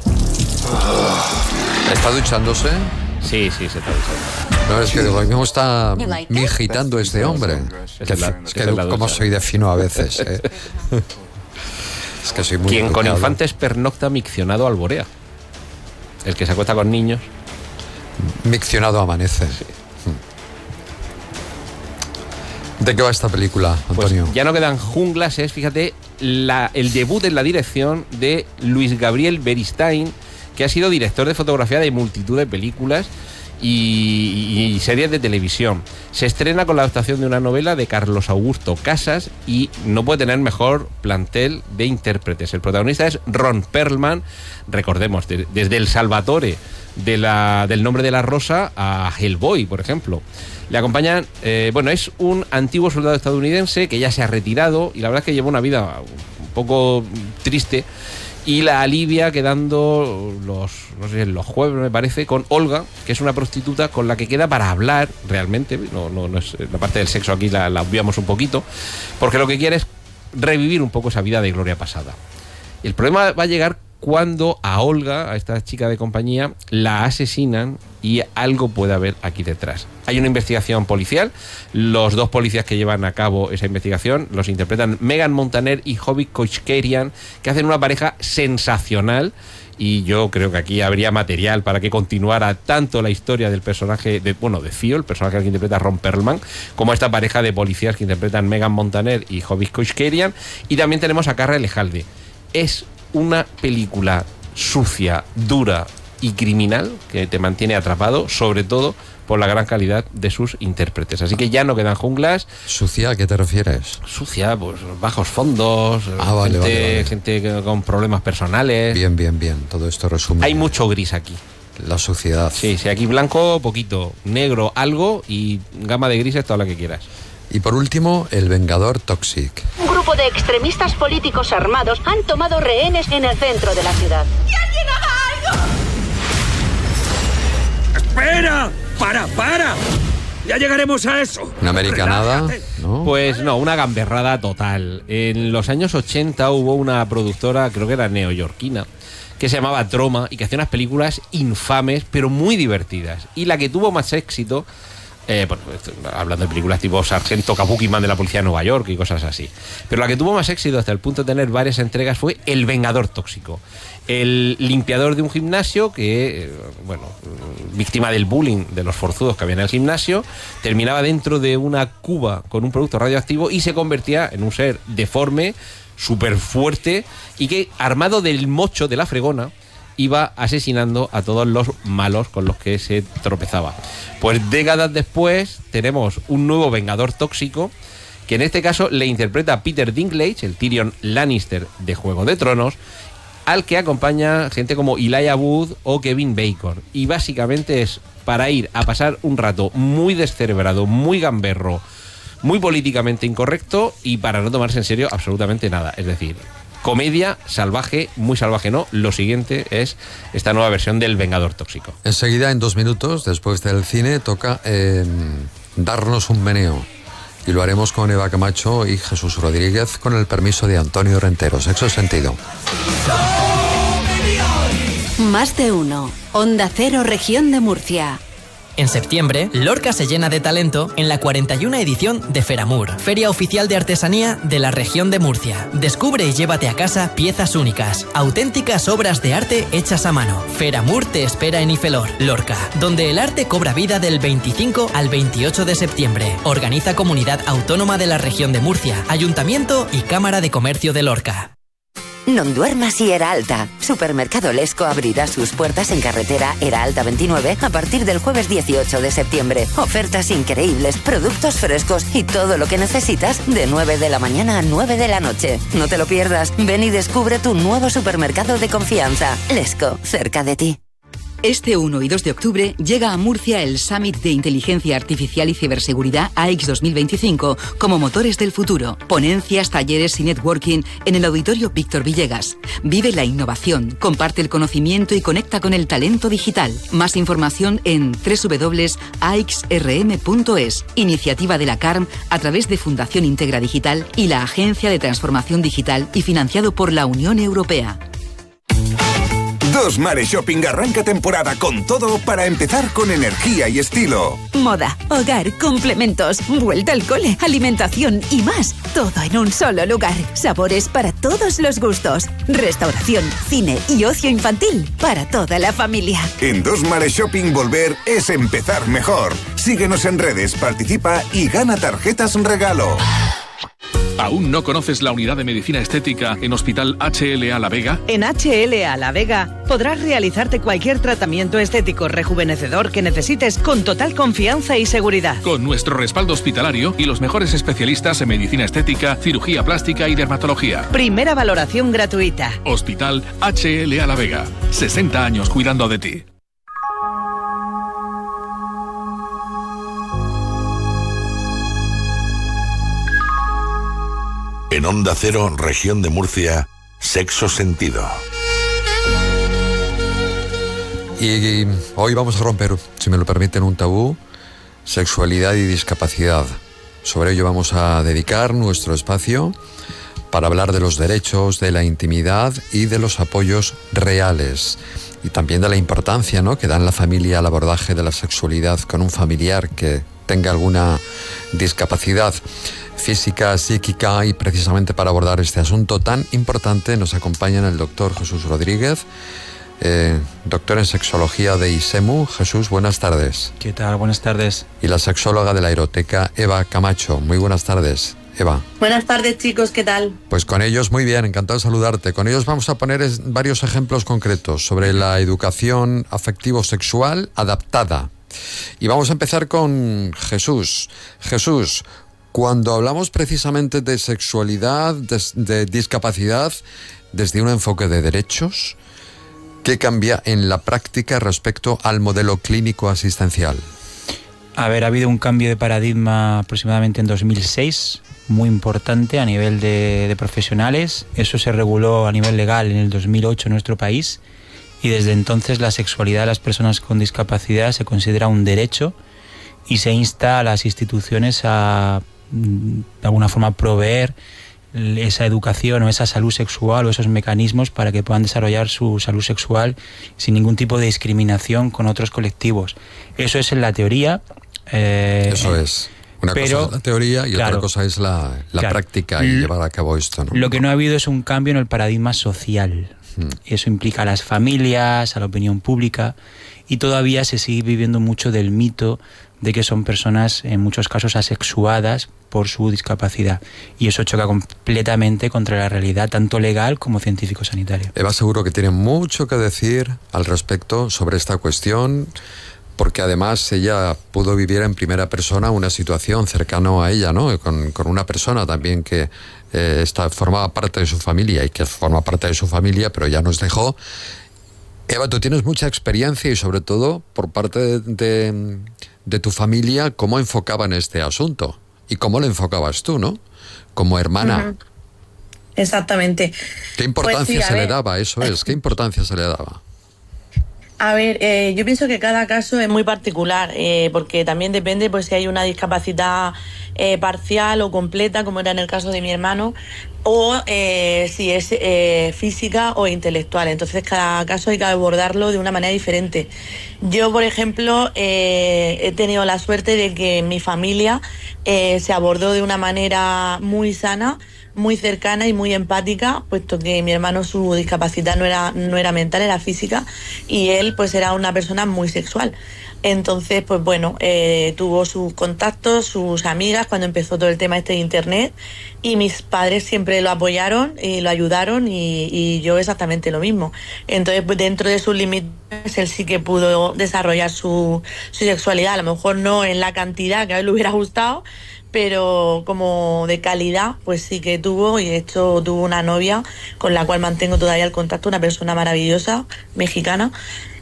¿Está duchándose? Sí, sí, se está duchando. No, es que digo, ¿cómo está migitando este hombre? Es que, es que como soy de fino a veces, ¿eh? Es que soy muy Quien educado. con infantes pernocta miccionado alborea. el que se acuesta con niños. Miccionado amanece. Sí. ¿De qué va esta película, Antonio? Pues ya no quedan junglas, es, fíjate, la, el debut en la dirección de Luis Gabriel Beristain, que ha sido director de fotografía de multitud de películas y, y series de televisión. Se estrena con la adaptación de una novela de Carlos Augusto Casas y no puede tener mejor plantel de intérpretes. El protagonista es Ron Perlman, recordemos, de, desde El Salvatore de la, del Nombre de la Rosa a Hellboy, por ejemplo. Le acompañan, eh, bueno, es un antiguo soldado estadounidense que ya se ha retirado y la verdad es que lleva una vida un poco triste y la alivia quedando los, no sé, los jueves, me parece, con Olga, que es una prostituta con la que queda para hablar realmente. No, no, no es la parte del sexo, aquí la, la obviamos un poquito, porque lo que quiere es revivir un poco esa vida de gloria pasada. El problema va a llegar cuando a Olga, a esta chica de compañía, la asesinan y algo puede haber aquí detrás. Hay una investigación policial, los dos policías que llevan a cabo esa investigación los interpretan Megan Montaner y Hobby Kochkerian, que hacen una pareja sensacional y yo creo que aquí habría material para que continuara tanto la historia del personaje, de, bueno, de Theo, el personaje que interpreta Ron Perlman, como esta pareja de policías que interpretan Megan Montaner y Hobby Kochkerian, y también tenemos a Carra Elejalde. Es una película sucia, dura y criminal que te mantiene atrapado, sobre todo por la gran calidad de sus intérpretes. Así que ya no quedan junglas. ¿Sucia a qué te refieres? Sucia, pues bajos fondos, ah, vale, gente, vale, vale. gente con problemas personales. Bien, bien, bien. Todo esto resume. Hay mucho gris aquí. La suciedad. Sí, sí, aquí blanco, poquito. Negro, algo, y gama de grises, toda la que quieras. Y por último, El Vengador Toxic. Un grupo de extremistas políticos armados han tomado rehenes en el centro de la ciudad. ¡Que alguien haga algo! ¡Espera! ¡Para, para! ¡Ya llegaremos a eso! ¿Una americanada? ¿No? Pues no, una gamberrada total. En los años ochenta hubo una productora, creo que era neoyorquina, que se llamaba Troma y que hacía unas películas infames, pero muy divertidas. Y la que tuvo más éxito... Eh, bueno, hablando de películas tipo Sargento Kabuki Man de la Policía de Nueva York y cosas así. Pero la que tuvo más éxito hasta el punto de tener varias entregas fue El Vengador Tóxico. El limpiador de un gimnasio que, eh, bueno, víctima del bullying de los forzudos que había en el gimnasio, terminaba dentro de una cuba con un producto radioactivo y se convertía en un ser deforme, súper fuerte y que, armado del mocho de la fregona, iba asesinando a todos los malos con los que se tropezaba. Pues décadas después tenemos un nuevo Vengador Tóxico, que en este caso le interpreta Peter Dinklage, el Tyrion Lannister de Juego de Tronos, al que acompaña gente como Elijah Wood o Kevin Bacon. Y básicamente es para ir a pasar un rato muy descerebrado, muy gamberro, muy políticamente incorrecto y para no tomarse en serio absolutamente nada. Es decir, comedia salvaje, muy salvaje no. Lo siguiente es esta nueva versión del Vengador Tóxico. Enseguida, en dos minutos, después del cine, toca eh, darnos un meneo. Y lo haremos con Eva Camacho y Jesús Rodríguez, con el permiso de Antonio Rentero. Sexo Sentido. Más de uno. Onda Cero, Región de Murcia. En septiembre, Lorca se llena de talento en la cuarenta y una edición de Feramur, Feria Oficial de Artesanía de la región de Murcia. Descubre y llévate a casa piezas únicas, auténticas obras de arte hechas a mano. Feramur te espera en Ifelor, Lorca, donde el arte cobra vida del veinticinco al veintiocho de septiembre. Organiza Comunidad Autónoma de la Región de Murcia, Ayuntamiento y Cámara de Comercio de Lorca. Non duermas y Era Alta. Supermercado Lesco abrirá sus puertas en carretera Era Alta veintinueve a partir del jueves dieciocho de septiembre. Ofertas increíbles, productos frescos y todo lo que necesitas de nueve de la mañana a nueve de la noche. No te lo pierdas. Ven y descubre tu nuevo supermercado de confianza. Lesco, cerca de ti. Este uno y dos de octubre llega a Murcia el Summit de Inteligencia Artificial y Ciberseguridad A X dos mil veinticinco como motores del futuro. Ponencias, talleres y networking en el Auditorio Víctor Villegas. Vive la innovación, comparte el conocimiento y conecta con el talento digital. Más información en doble u doble u doble u punto a x r m punto es. Iniciativa de la CARM a través de Fundación Integra Digital y la Agencia de Transformación Digital y financiado por la Unión Europea. Dos Mares Shopping arranca temporada con todo para empezar con energía y estilo. Moda, hogar, complementos, vuelta al cole, alimentación y más. Todo en un solo lugar. Sabores para todos los gustos. Restauración, cine y ocio infantil para toda la familia. En Dos Mares Shopping volver es empezar mejor. Síguenos en redes, participa y gana tarjetas regalo. ¿Aún no conoces la unidad de medicina estética en Hospital H L A La Vega? En H L A La Vega podrás realizarte cualquier tratamiento estético rejuvenecedor que necesites con total confianza y seguridad. Con nuestro respaldo hospitalario y los mejores especialistas en medicina estética, cirugía plástica y dermatología. Primera valoración gratuita. Hospital H L A La Vega. sesenta años cuidando de ti. En Onda Cero, Región de Murcia, Sexo Sentido. Y, y hoy vamos a romper, si me lo permiten, un tabú: sexualidad y discapacidad. Sobre ello vamos a dedicar nuestro espacio para hablar de los derechos, de la intimidad y de los apoyos reales. Y también de la importancia, ¿no?, que da en la familia al abordaje de la sexualidad con un familiar que tenga alguna discapacidad física, psíquica. Y precisamente para abordar este asunto tan importante nos acompañan el doctor Jesús Rodríguez, eh, doctor en sexología de ISEMU. Jesús, buenas tardes. ¿Qué tal? Buenas tardes. Y la sexóloga de la Eroteca, Eva Camacho. Muy buenas tardes, Eva. Buenas tardes, chicos, ¿qué tal? Pues con ellos muy bien, encantado de saludarte. Con ellos vamos a poner varios ejemplos concretos sobre la educación afectivo-sexual adaptada. Y vamos a empezar con Jesús. Jesús, cuando hablamos precisamente de sexualidad, de, de discapacidad, desde un enfoque de derechos, ¿qué cambia en la práctica respecto al modelo clínico asistencial? A ver, ha habido un cambio de paradigma aproximadamente en dos mil seis, muy importante a nivel de, de profesionales. Eso se reguló a nivel legal en el dos mil ocho en nuestro país, y desde entonces la sexualidad de las personas con discapacidad se considera un derecho y se insta a las instituciones a, de alguna forma, proveer esa educación o esa salud sexual o esos mecanismos para que puedan desarrollar su salud sexual sin ningún tipo de discriminación con otros colectivos. Eso es en la teoría. Eh, Eso es. Una pero, cosa es la teoría y claro, otra cosa es la, la claro, práctica y llevar a cabo esto, ¿no? Lo que no ha habido es un cambio en el paradigma social. Hmm. Eso implica a las familias, a la opinión pública, y todavía se sigue viviendo mucho del mito de que son personas, en muchos casos, asexuadas por su discapacidad. Y eso choca completamente contra la realidad, tanto legal como científico-sanitaria. Eva seguro que tiene mucho que decir al respecto sobre esta cuestión, porque además ella pudo vivir en primera persona una situación cercana a ella, ¿no? Con, con una persona también que eh, está, formaba parte de su familia y que forma parte de su familia, pero ya nos dejó. Eva, tú tienes mucha experiencia y sobre todo por parte de, de, de tu familia, cómo enfocaban este asunto y cómo lo enfocabas tú, ¿no? Como hermana. Uh-huh. Exactamente. ¿Qué importancia pues sí, se ver. le daba? Eso es, ¿qué importancia se le daba? A ver, eh, yo pienso que cada caso es muy particular, eh, porque también depende pues si hay una discapacidad eh, parcial o completa, como era en el caso de mi hermano, o eh, si es eh, física o intelectual. Entonces cada caso hay que abordarlo de una manera diferente. Yo, por ejemplo, eh, he tenido la suerte de que en mi familia eh, se abordó de una manera muy sana, muy cercana y muy empática, puesto que mi hermano, su discapacidad no era, no era mental, era física, y él pues era una persona muy sexual. Entonces, pues bueno, eh, tuvo sus contactos, sus amigas cuando empezó todo el tema este de internet, y mis padres siempre lo apoyaron y lo ayudaron, y, y yo exactamente lo mismo. Entonces, pues, dentro de sus límites, él sí que pudo desarrollar su, su sexualidad, a lo mejor no en la cantidad que a él le hubiera gustado, pero como de calidad, pues sí que tuvo, y de hecho tuvo una novia con la cual mantengo todavía el contacto, una persona maravillosa, mexicana,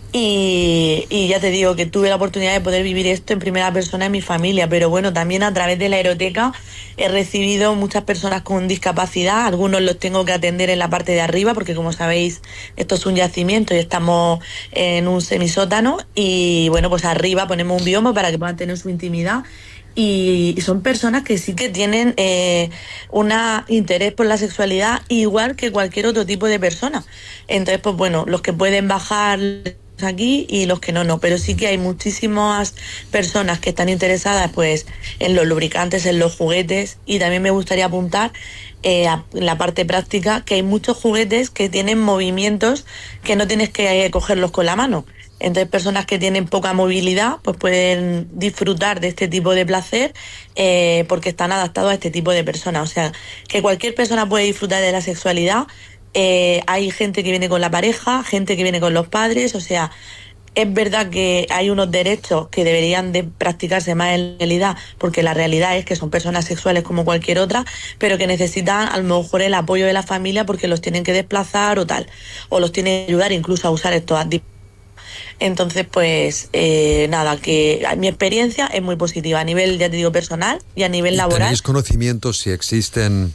y, y ya te digo que tuve la oportunidad de poder vivir esto en primera persona en mi familia, pero bueno, también a través de la Eroteca he recibido muchas personas con discapacidad, algunos los tengo que atender en la parte de arriba, porque como sabéis, esto es un yacimiento y estamos en un semisótano, y bueno, pues arriba ponemos un bioma para que puedan tener su intimidad. Y son personas que sí que tienen eh, un interés por la sexualidad igual que cualquier otro tipo de persona. Entonces, pues bueno, los que pueden bajar aquí y los que no, no, pero sí que hay muchísimas personas que están interesadas pues en los lubricantes, en los juguetes, y también me gustaría apuntar eh, a la parte práctica que hay muchos juguetes que tienen movimientos que no tienes que eh, cogerlos con la mano. Entonces personas que tienen poca movilidad pues pueden disfrutar de este tipo de placer eh, porque están adaptados a este tipo de personas. O sea, que cualquier persona puede disfrutar de la sexualidad. Eh, hay gente que viene con la pareja, gente que viene con los padres, o sea, es verdad que hay unos derechos que deberían de practicarse más en realidad, porque la realidad es que son personas sexuales como cualquier otra, pero que necesitan a lo mejor el apoyo de la familia porque los tienen que desplazar o tal, o los tienen que ayudar incluso a usar estos dispositivos. Entonces, pues, eh, nada, que mi experiencia es muy positiva a nivel, ya te digo, personal y a nivel laboral. ¿Tenéis conocimientos si existen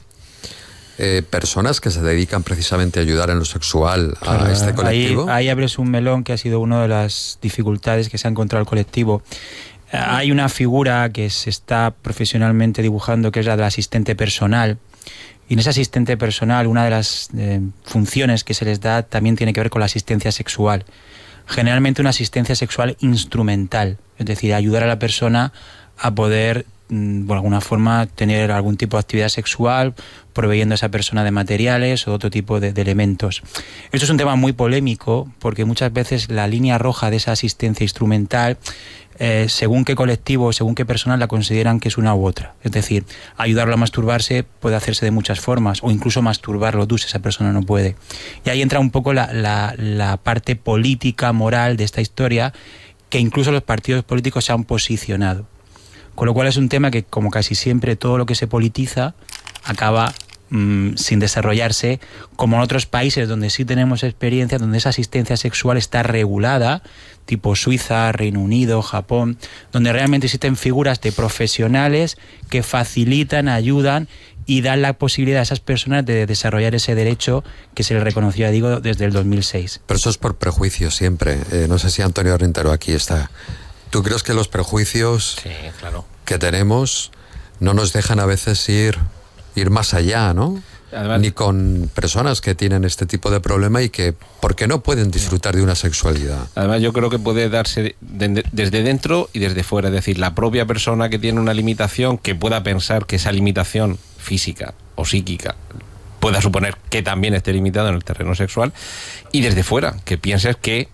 Eh, personas que se dedican precisamente a ayudar en lo sexual a claro, este colectivo? Ahí, ahí abres un melón que ha sido una de las dificultades que se ha encontrado el colectivo. Eh, hay una figura que se está profesionalmente dibujando que es la del asistente personal, y en ese asistente personal una de las eh, funciones que se les da también tiene que ver con la asistencia sexual. Generalmente una asistencia sexual instrumental, es decir, ayudar a la persona a poder de alguna forma tener algún tipo de actividad sexual, proveyendo a esa persona de materiales o otro tipo de, de elementos. Esto es un tema muy polémico porque muchas veces la línea roja de esa asistencia instrumental, eh, según qué colectivo, según qué persona la consideran que es una u otra. Es decir, ayudarlo a masturbarse puede hacerse de muchas formas, o incluso masturbarlo tú si esa persona no puede. Y ahí entra un poco la, la, la parte política, moral de esta historia, que incluso los partidos políticos se han posicionado. Con lo cual es un tema que, como casi siempre, todo lo que se politiza acaba mmm, sin desarrollarse, como en otros países donde sí tenemos experiencia, donde esa asistencia sexual está regulada, tipo Suiza, Reino Unido, Japón, donde realmente existen figuras de profesionales que facilitan, ayudan y dan la posibilidad a esas personas de desarrollar ese derecho que se les reconoció, digo, desde el dos mil seis. Pero eso es por prejuicio siempre. Eh, no sé si Antonio Rentero aquí está. ¿Tú crees que los prejuicios sí, claro. que tenemos no nos dejan a veces ir, ir más allá, ¿no? Además, ni con personas que tienen este tipo de problema y que, porque no pueden disfrutar de una sexualidad. Además, yo creo que puede darse de, desde dentro y desde fuera. Es decir, la propia persona que tiene una limitación, que pueda pensar que esa limitación física o psíquica pueda suponer que también esté limitado en el terreno sexual, y desde fuera, que pienses que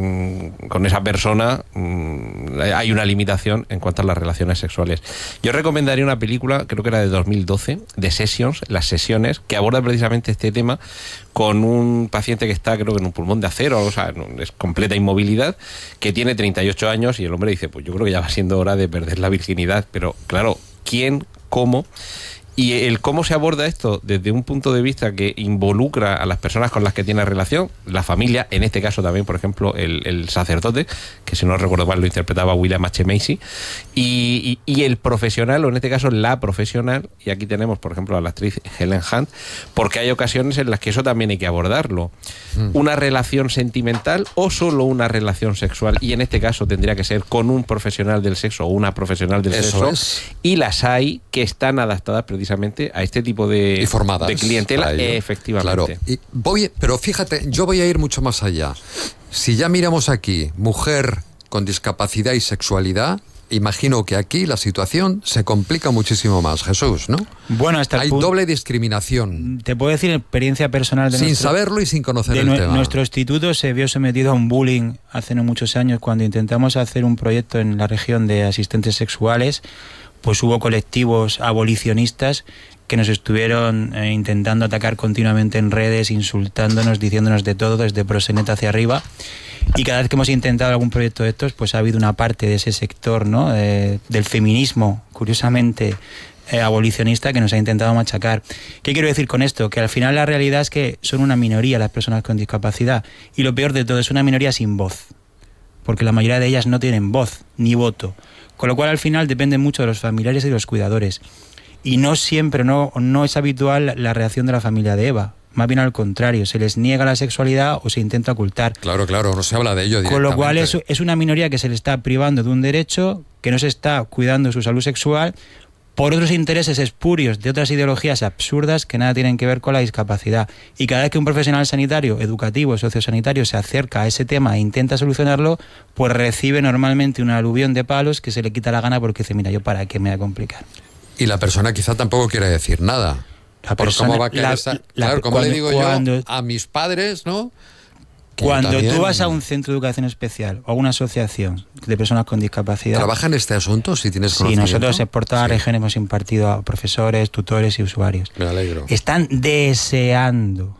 con esa persona mmm, hay una limitación en cuanto a las relaciones sexuales. Yo recomendaría una película, creo que era de dos mil doce, de Sessions, Las Sesiones, que aborda precisamente este tema con un paciente que está, creo que en un pulmón de acero, o sea, es completa inmovilidad, que tiene treinta y ocho años, y el hombre dice, pues yo creo que ya va siendo hora de perder la virginidad. Pero claro, ¿quién? ¿Cómo? Y el cómo se aborda esto desde un punto de vista que involucra a las personas con las que tiene relación, la familia, en este caso también, por ejemplo, el, el sacerdote, que si no recuerdo mal lo interpretaba William H. Macy, y, y, y el profesional, o en este caso la profesional, y aquí tenemos, por ejemplo, a la actriz Helen Hunt, porque hay ocasiones en las que eso también hay que abordarlo. Mm. Una relación sentimental o solo una relación sexual, y en este caso tendría que ser con un profesional del sexo o una profesional del eso sexo, es. Y las hay que están adaptadas precisamente a este tipo de, y formadas de clientela, efectivamente. Claro. Y voy, pero fíjate, yo voy a ir mucho más allá. Si ya miramos aquí, mujer con discapacidad y sexualidad, imagino que aquí la situación se complica muchísimo más, Jesús, ¿no? Bueno, hasta el hay punto, doble discriminación. Te puedo decir experiencia personal de sin nuestro, saberlo y sin conocer de el nue- tema. Nuestro instituto se vio sometido a un bullying hace no muchos años cuando intentamos hacer un proyecto en la región de asistentes sexuales. Pues hubo colectivos abolicionistas que nos estuvieron eh, intentando atacar continuamente en redes, insultándonos, diciéndonos de todo, desde proxeneta hacia arriba. Y cada vez que hemos intentado algún proyecto de estos, pues ha habido una parte de ese sector, ¿no? Eh, del feminismo, curiosamente, eh, abolicionista, que nos ha intentado machacar. ¿Qué quiero decir con esto? Que al final la realidad es que son una minoría las personas con discapacidad. Y lo peor de todo, es una minoría sin voz. Porque la mayoría de ellas no tienen voz ni voto. Con lo cual al final depende mucho de los familiares y de los cuidadores. Y no siempre, no, no es habitual la reacción de la familia de Eva. Más bien al contrario, se les niega la sexualidad o se intenta ocultar. Claro, claro, no se habla de ello directamente. Con lo cual es, es una minoría que se le está privando de un derecho, que no se está cuidando su salud sexual, por otros intereses espurios de otras ideologías absurdas que nada tienen que ver con la discapacidad. Y cada vez que un profesional sanitario, educativo, sociosanitario se acerca a ese tema e intenta solucionarlo, pues recibe normalmente una aluvión de palos que se le quita la gana porque dice, mira, yo para qué me voy a complicar. Y la persona quizá tampoco quiere decir nada. La Por persona, cómo va a querer la, esa- la, claro, como cuando, le digo cuando, yo a mis padres, ¿no? Que Cuando también tú vas a un centro de educación especial o a una asociación de personas con discapacidad... ¿Trabaja en este asunto si tienes Sí, conocimiento? nosotros por toda la región hemos impartido a profesores, tutores y usuarios. Me alegro. Están deseando,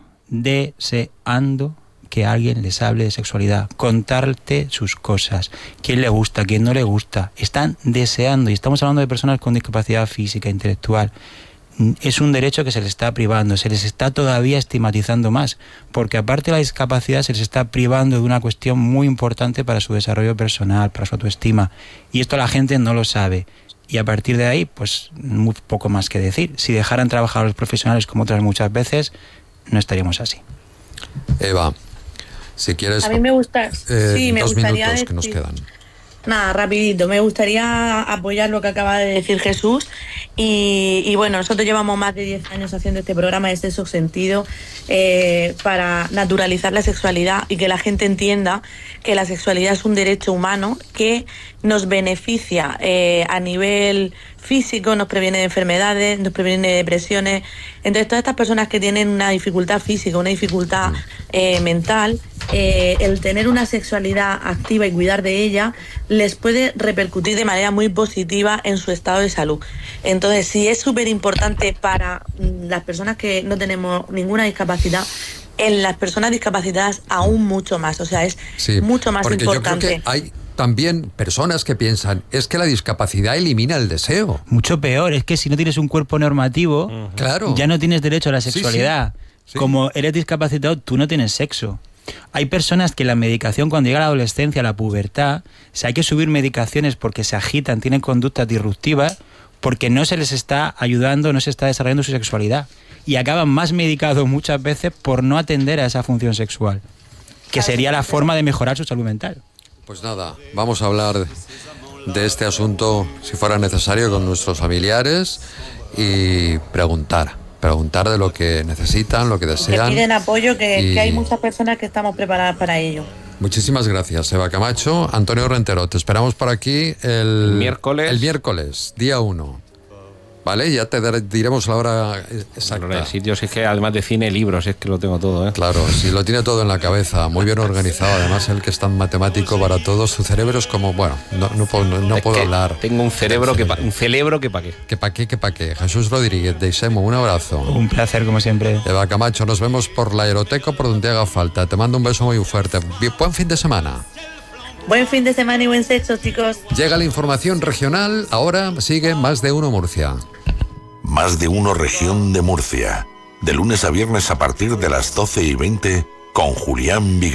deseando que alguien les hable de sexualidad, contarte sus cosas, quién le gusta, quién no le gusta. Están deseando, y estamos hablando de personas con discapacidad física, intelectual. Es un derecho que se les está privando, se les está todavía estigmatizando más, porque aparte de la discapacidad se les está privando de una cuestión muy importante para su desarrollo personal, para su autoestima, y esto la gente no lo sabe. Y a partir de ahí, pues muy poco más que decir. Si dejaran trabajar a los profesionales como otras muchas veces, no estaríamos así. Eva, si quieres... A mí me gusta, eh, sí, me dos gustaría minutos que nos decir- quedan. Nada, rapidito. Me gustaría apoyar lo que acaba de decir Jesús. Y, y bueno, nosotros llevamos más de diez años haciendo este programa de Sexo Sentido eh, para naturalizar la sexualidad y que la gente entienda que la sexualidad es un derecho humano que nos beneficia eh, a nivel físico, nos previene de enfermedades, nos previene de depresiones. Entonces, todas estas personas que tienen una dificultad física, una dificultad eh, mental, eh, el tener una sexualidad activa y cuidar de ella les puede repercutir de manera muy positiva en su estado de salud. Entonces, sí es súper importante para mm, las personas que no tenemos ninguna discapacidad, en las personas discapacitadas aún mucho más. O sea, es Sí, mucho más porque importante. yo creo que hay también personas que piensan, es que la discapacidad elimina el deseo. Mucho peor, es que si no tienes un cuerpo normativo, Claro. ya no tienes derecho a la Sí, sexualidad. sí, sí. Como eres discapacitado, tú no tienes sexo. Hay personas que la medicación, cuando llega la adolescencia, la pubertad, o sea, hay que subir medicaciones porque se agitan, tienen conductas disruptivas, porque no se les está ayudando, no se está desarrollando su sexualidad. Y acaban más medicados muchas veces por no atender a esa función sexual, que sería la forma de mejorar su salud mental. Pues nada, vamos a hablar de este asunto, si fuera necesario, con nuestros familiares y preguntar, preguntar de lo que necesitan, lo que Que desean. piden apoyo, que, y- que hay muchas personas que estamos preparadas para ello. Muchísimas gracias, Eva Camacho. Antonio Rentero, te esperamos por aquí el miércoles. El miércoles, día uno. ¿Vale? Ya te dar- diremos la hora exacta. El sitio es que además de cine, libros, es que lo tengo todo, ¿eh? Claro, sí, lo tiene todo en la cabeza, muy bien organizado. Además, el que es tan matemático para todo, su cerebro es como, bueno, no, no puedo, no, no Es puedo que hablar. Tengo un cerebro que pa- un cerebro que pa' qué. Que pa' qué, que pa' qué. Jesús Rodríguez, de Isemo, un abrazo. Un placer, como siempre. Eva Camacho, nos vemos por la Aeroteca por donde haga falta. Te mando un beso muy fuerte. Bien, buen fin de semana. Buen fin de semana y buen sexo, chicos. Llega la información regional, ahora sigue Más de Uno Murcia. Más de Uno Región de Murcia. De lunes a viernes a partir de las doce y veinte con Julián Vigil.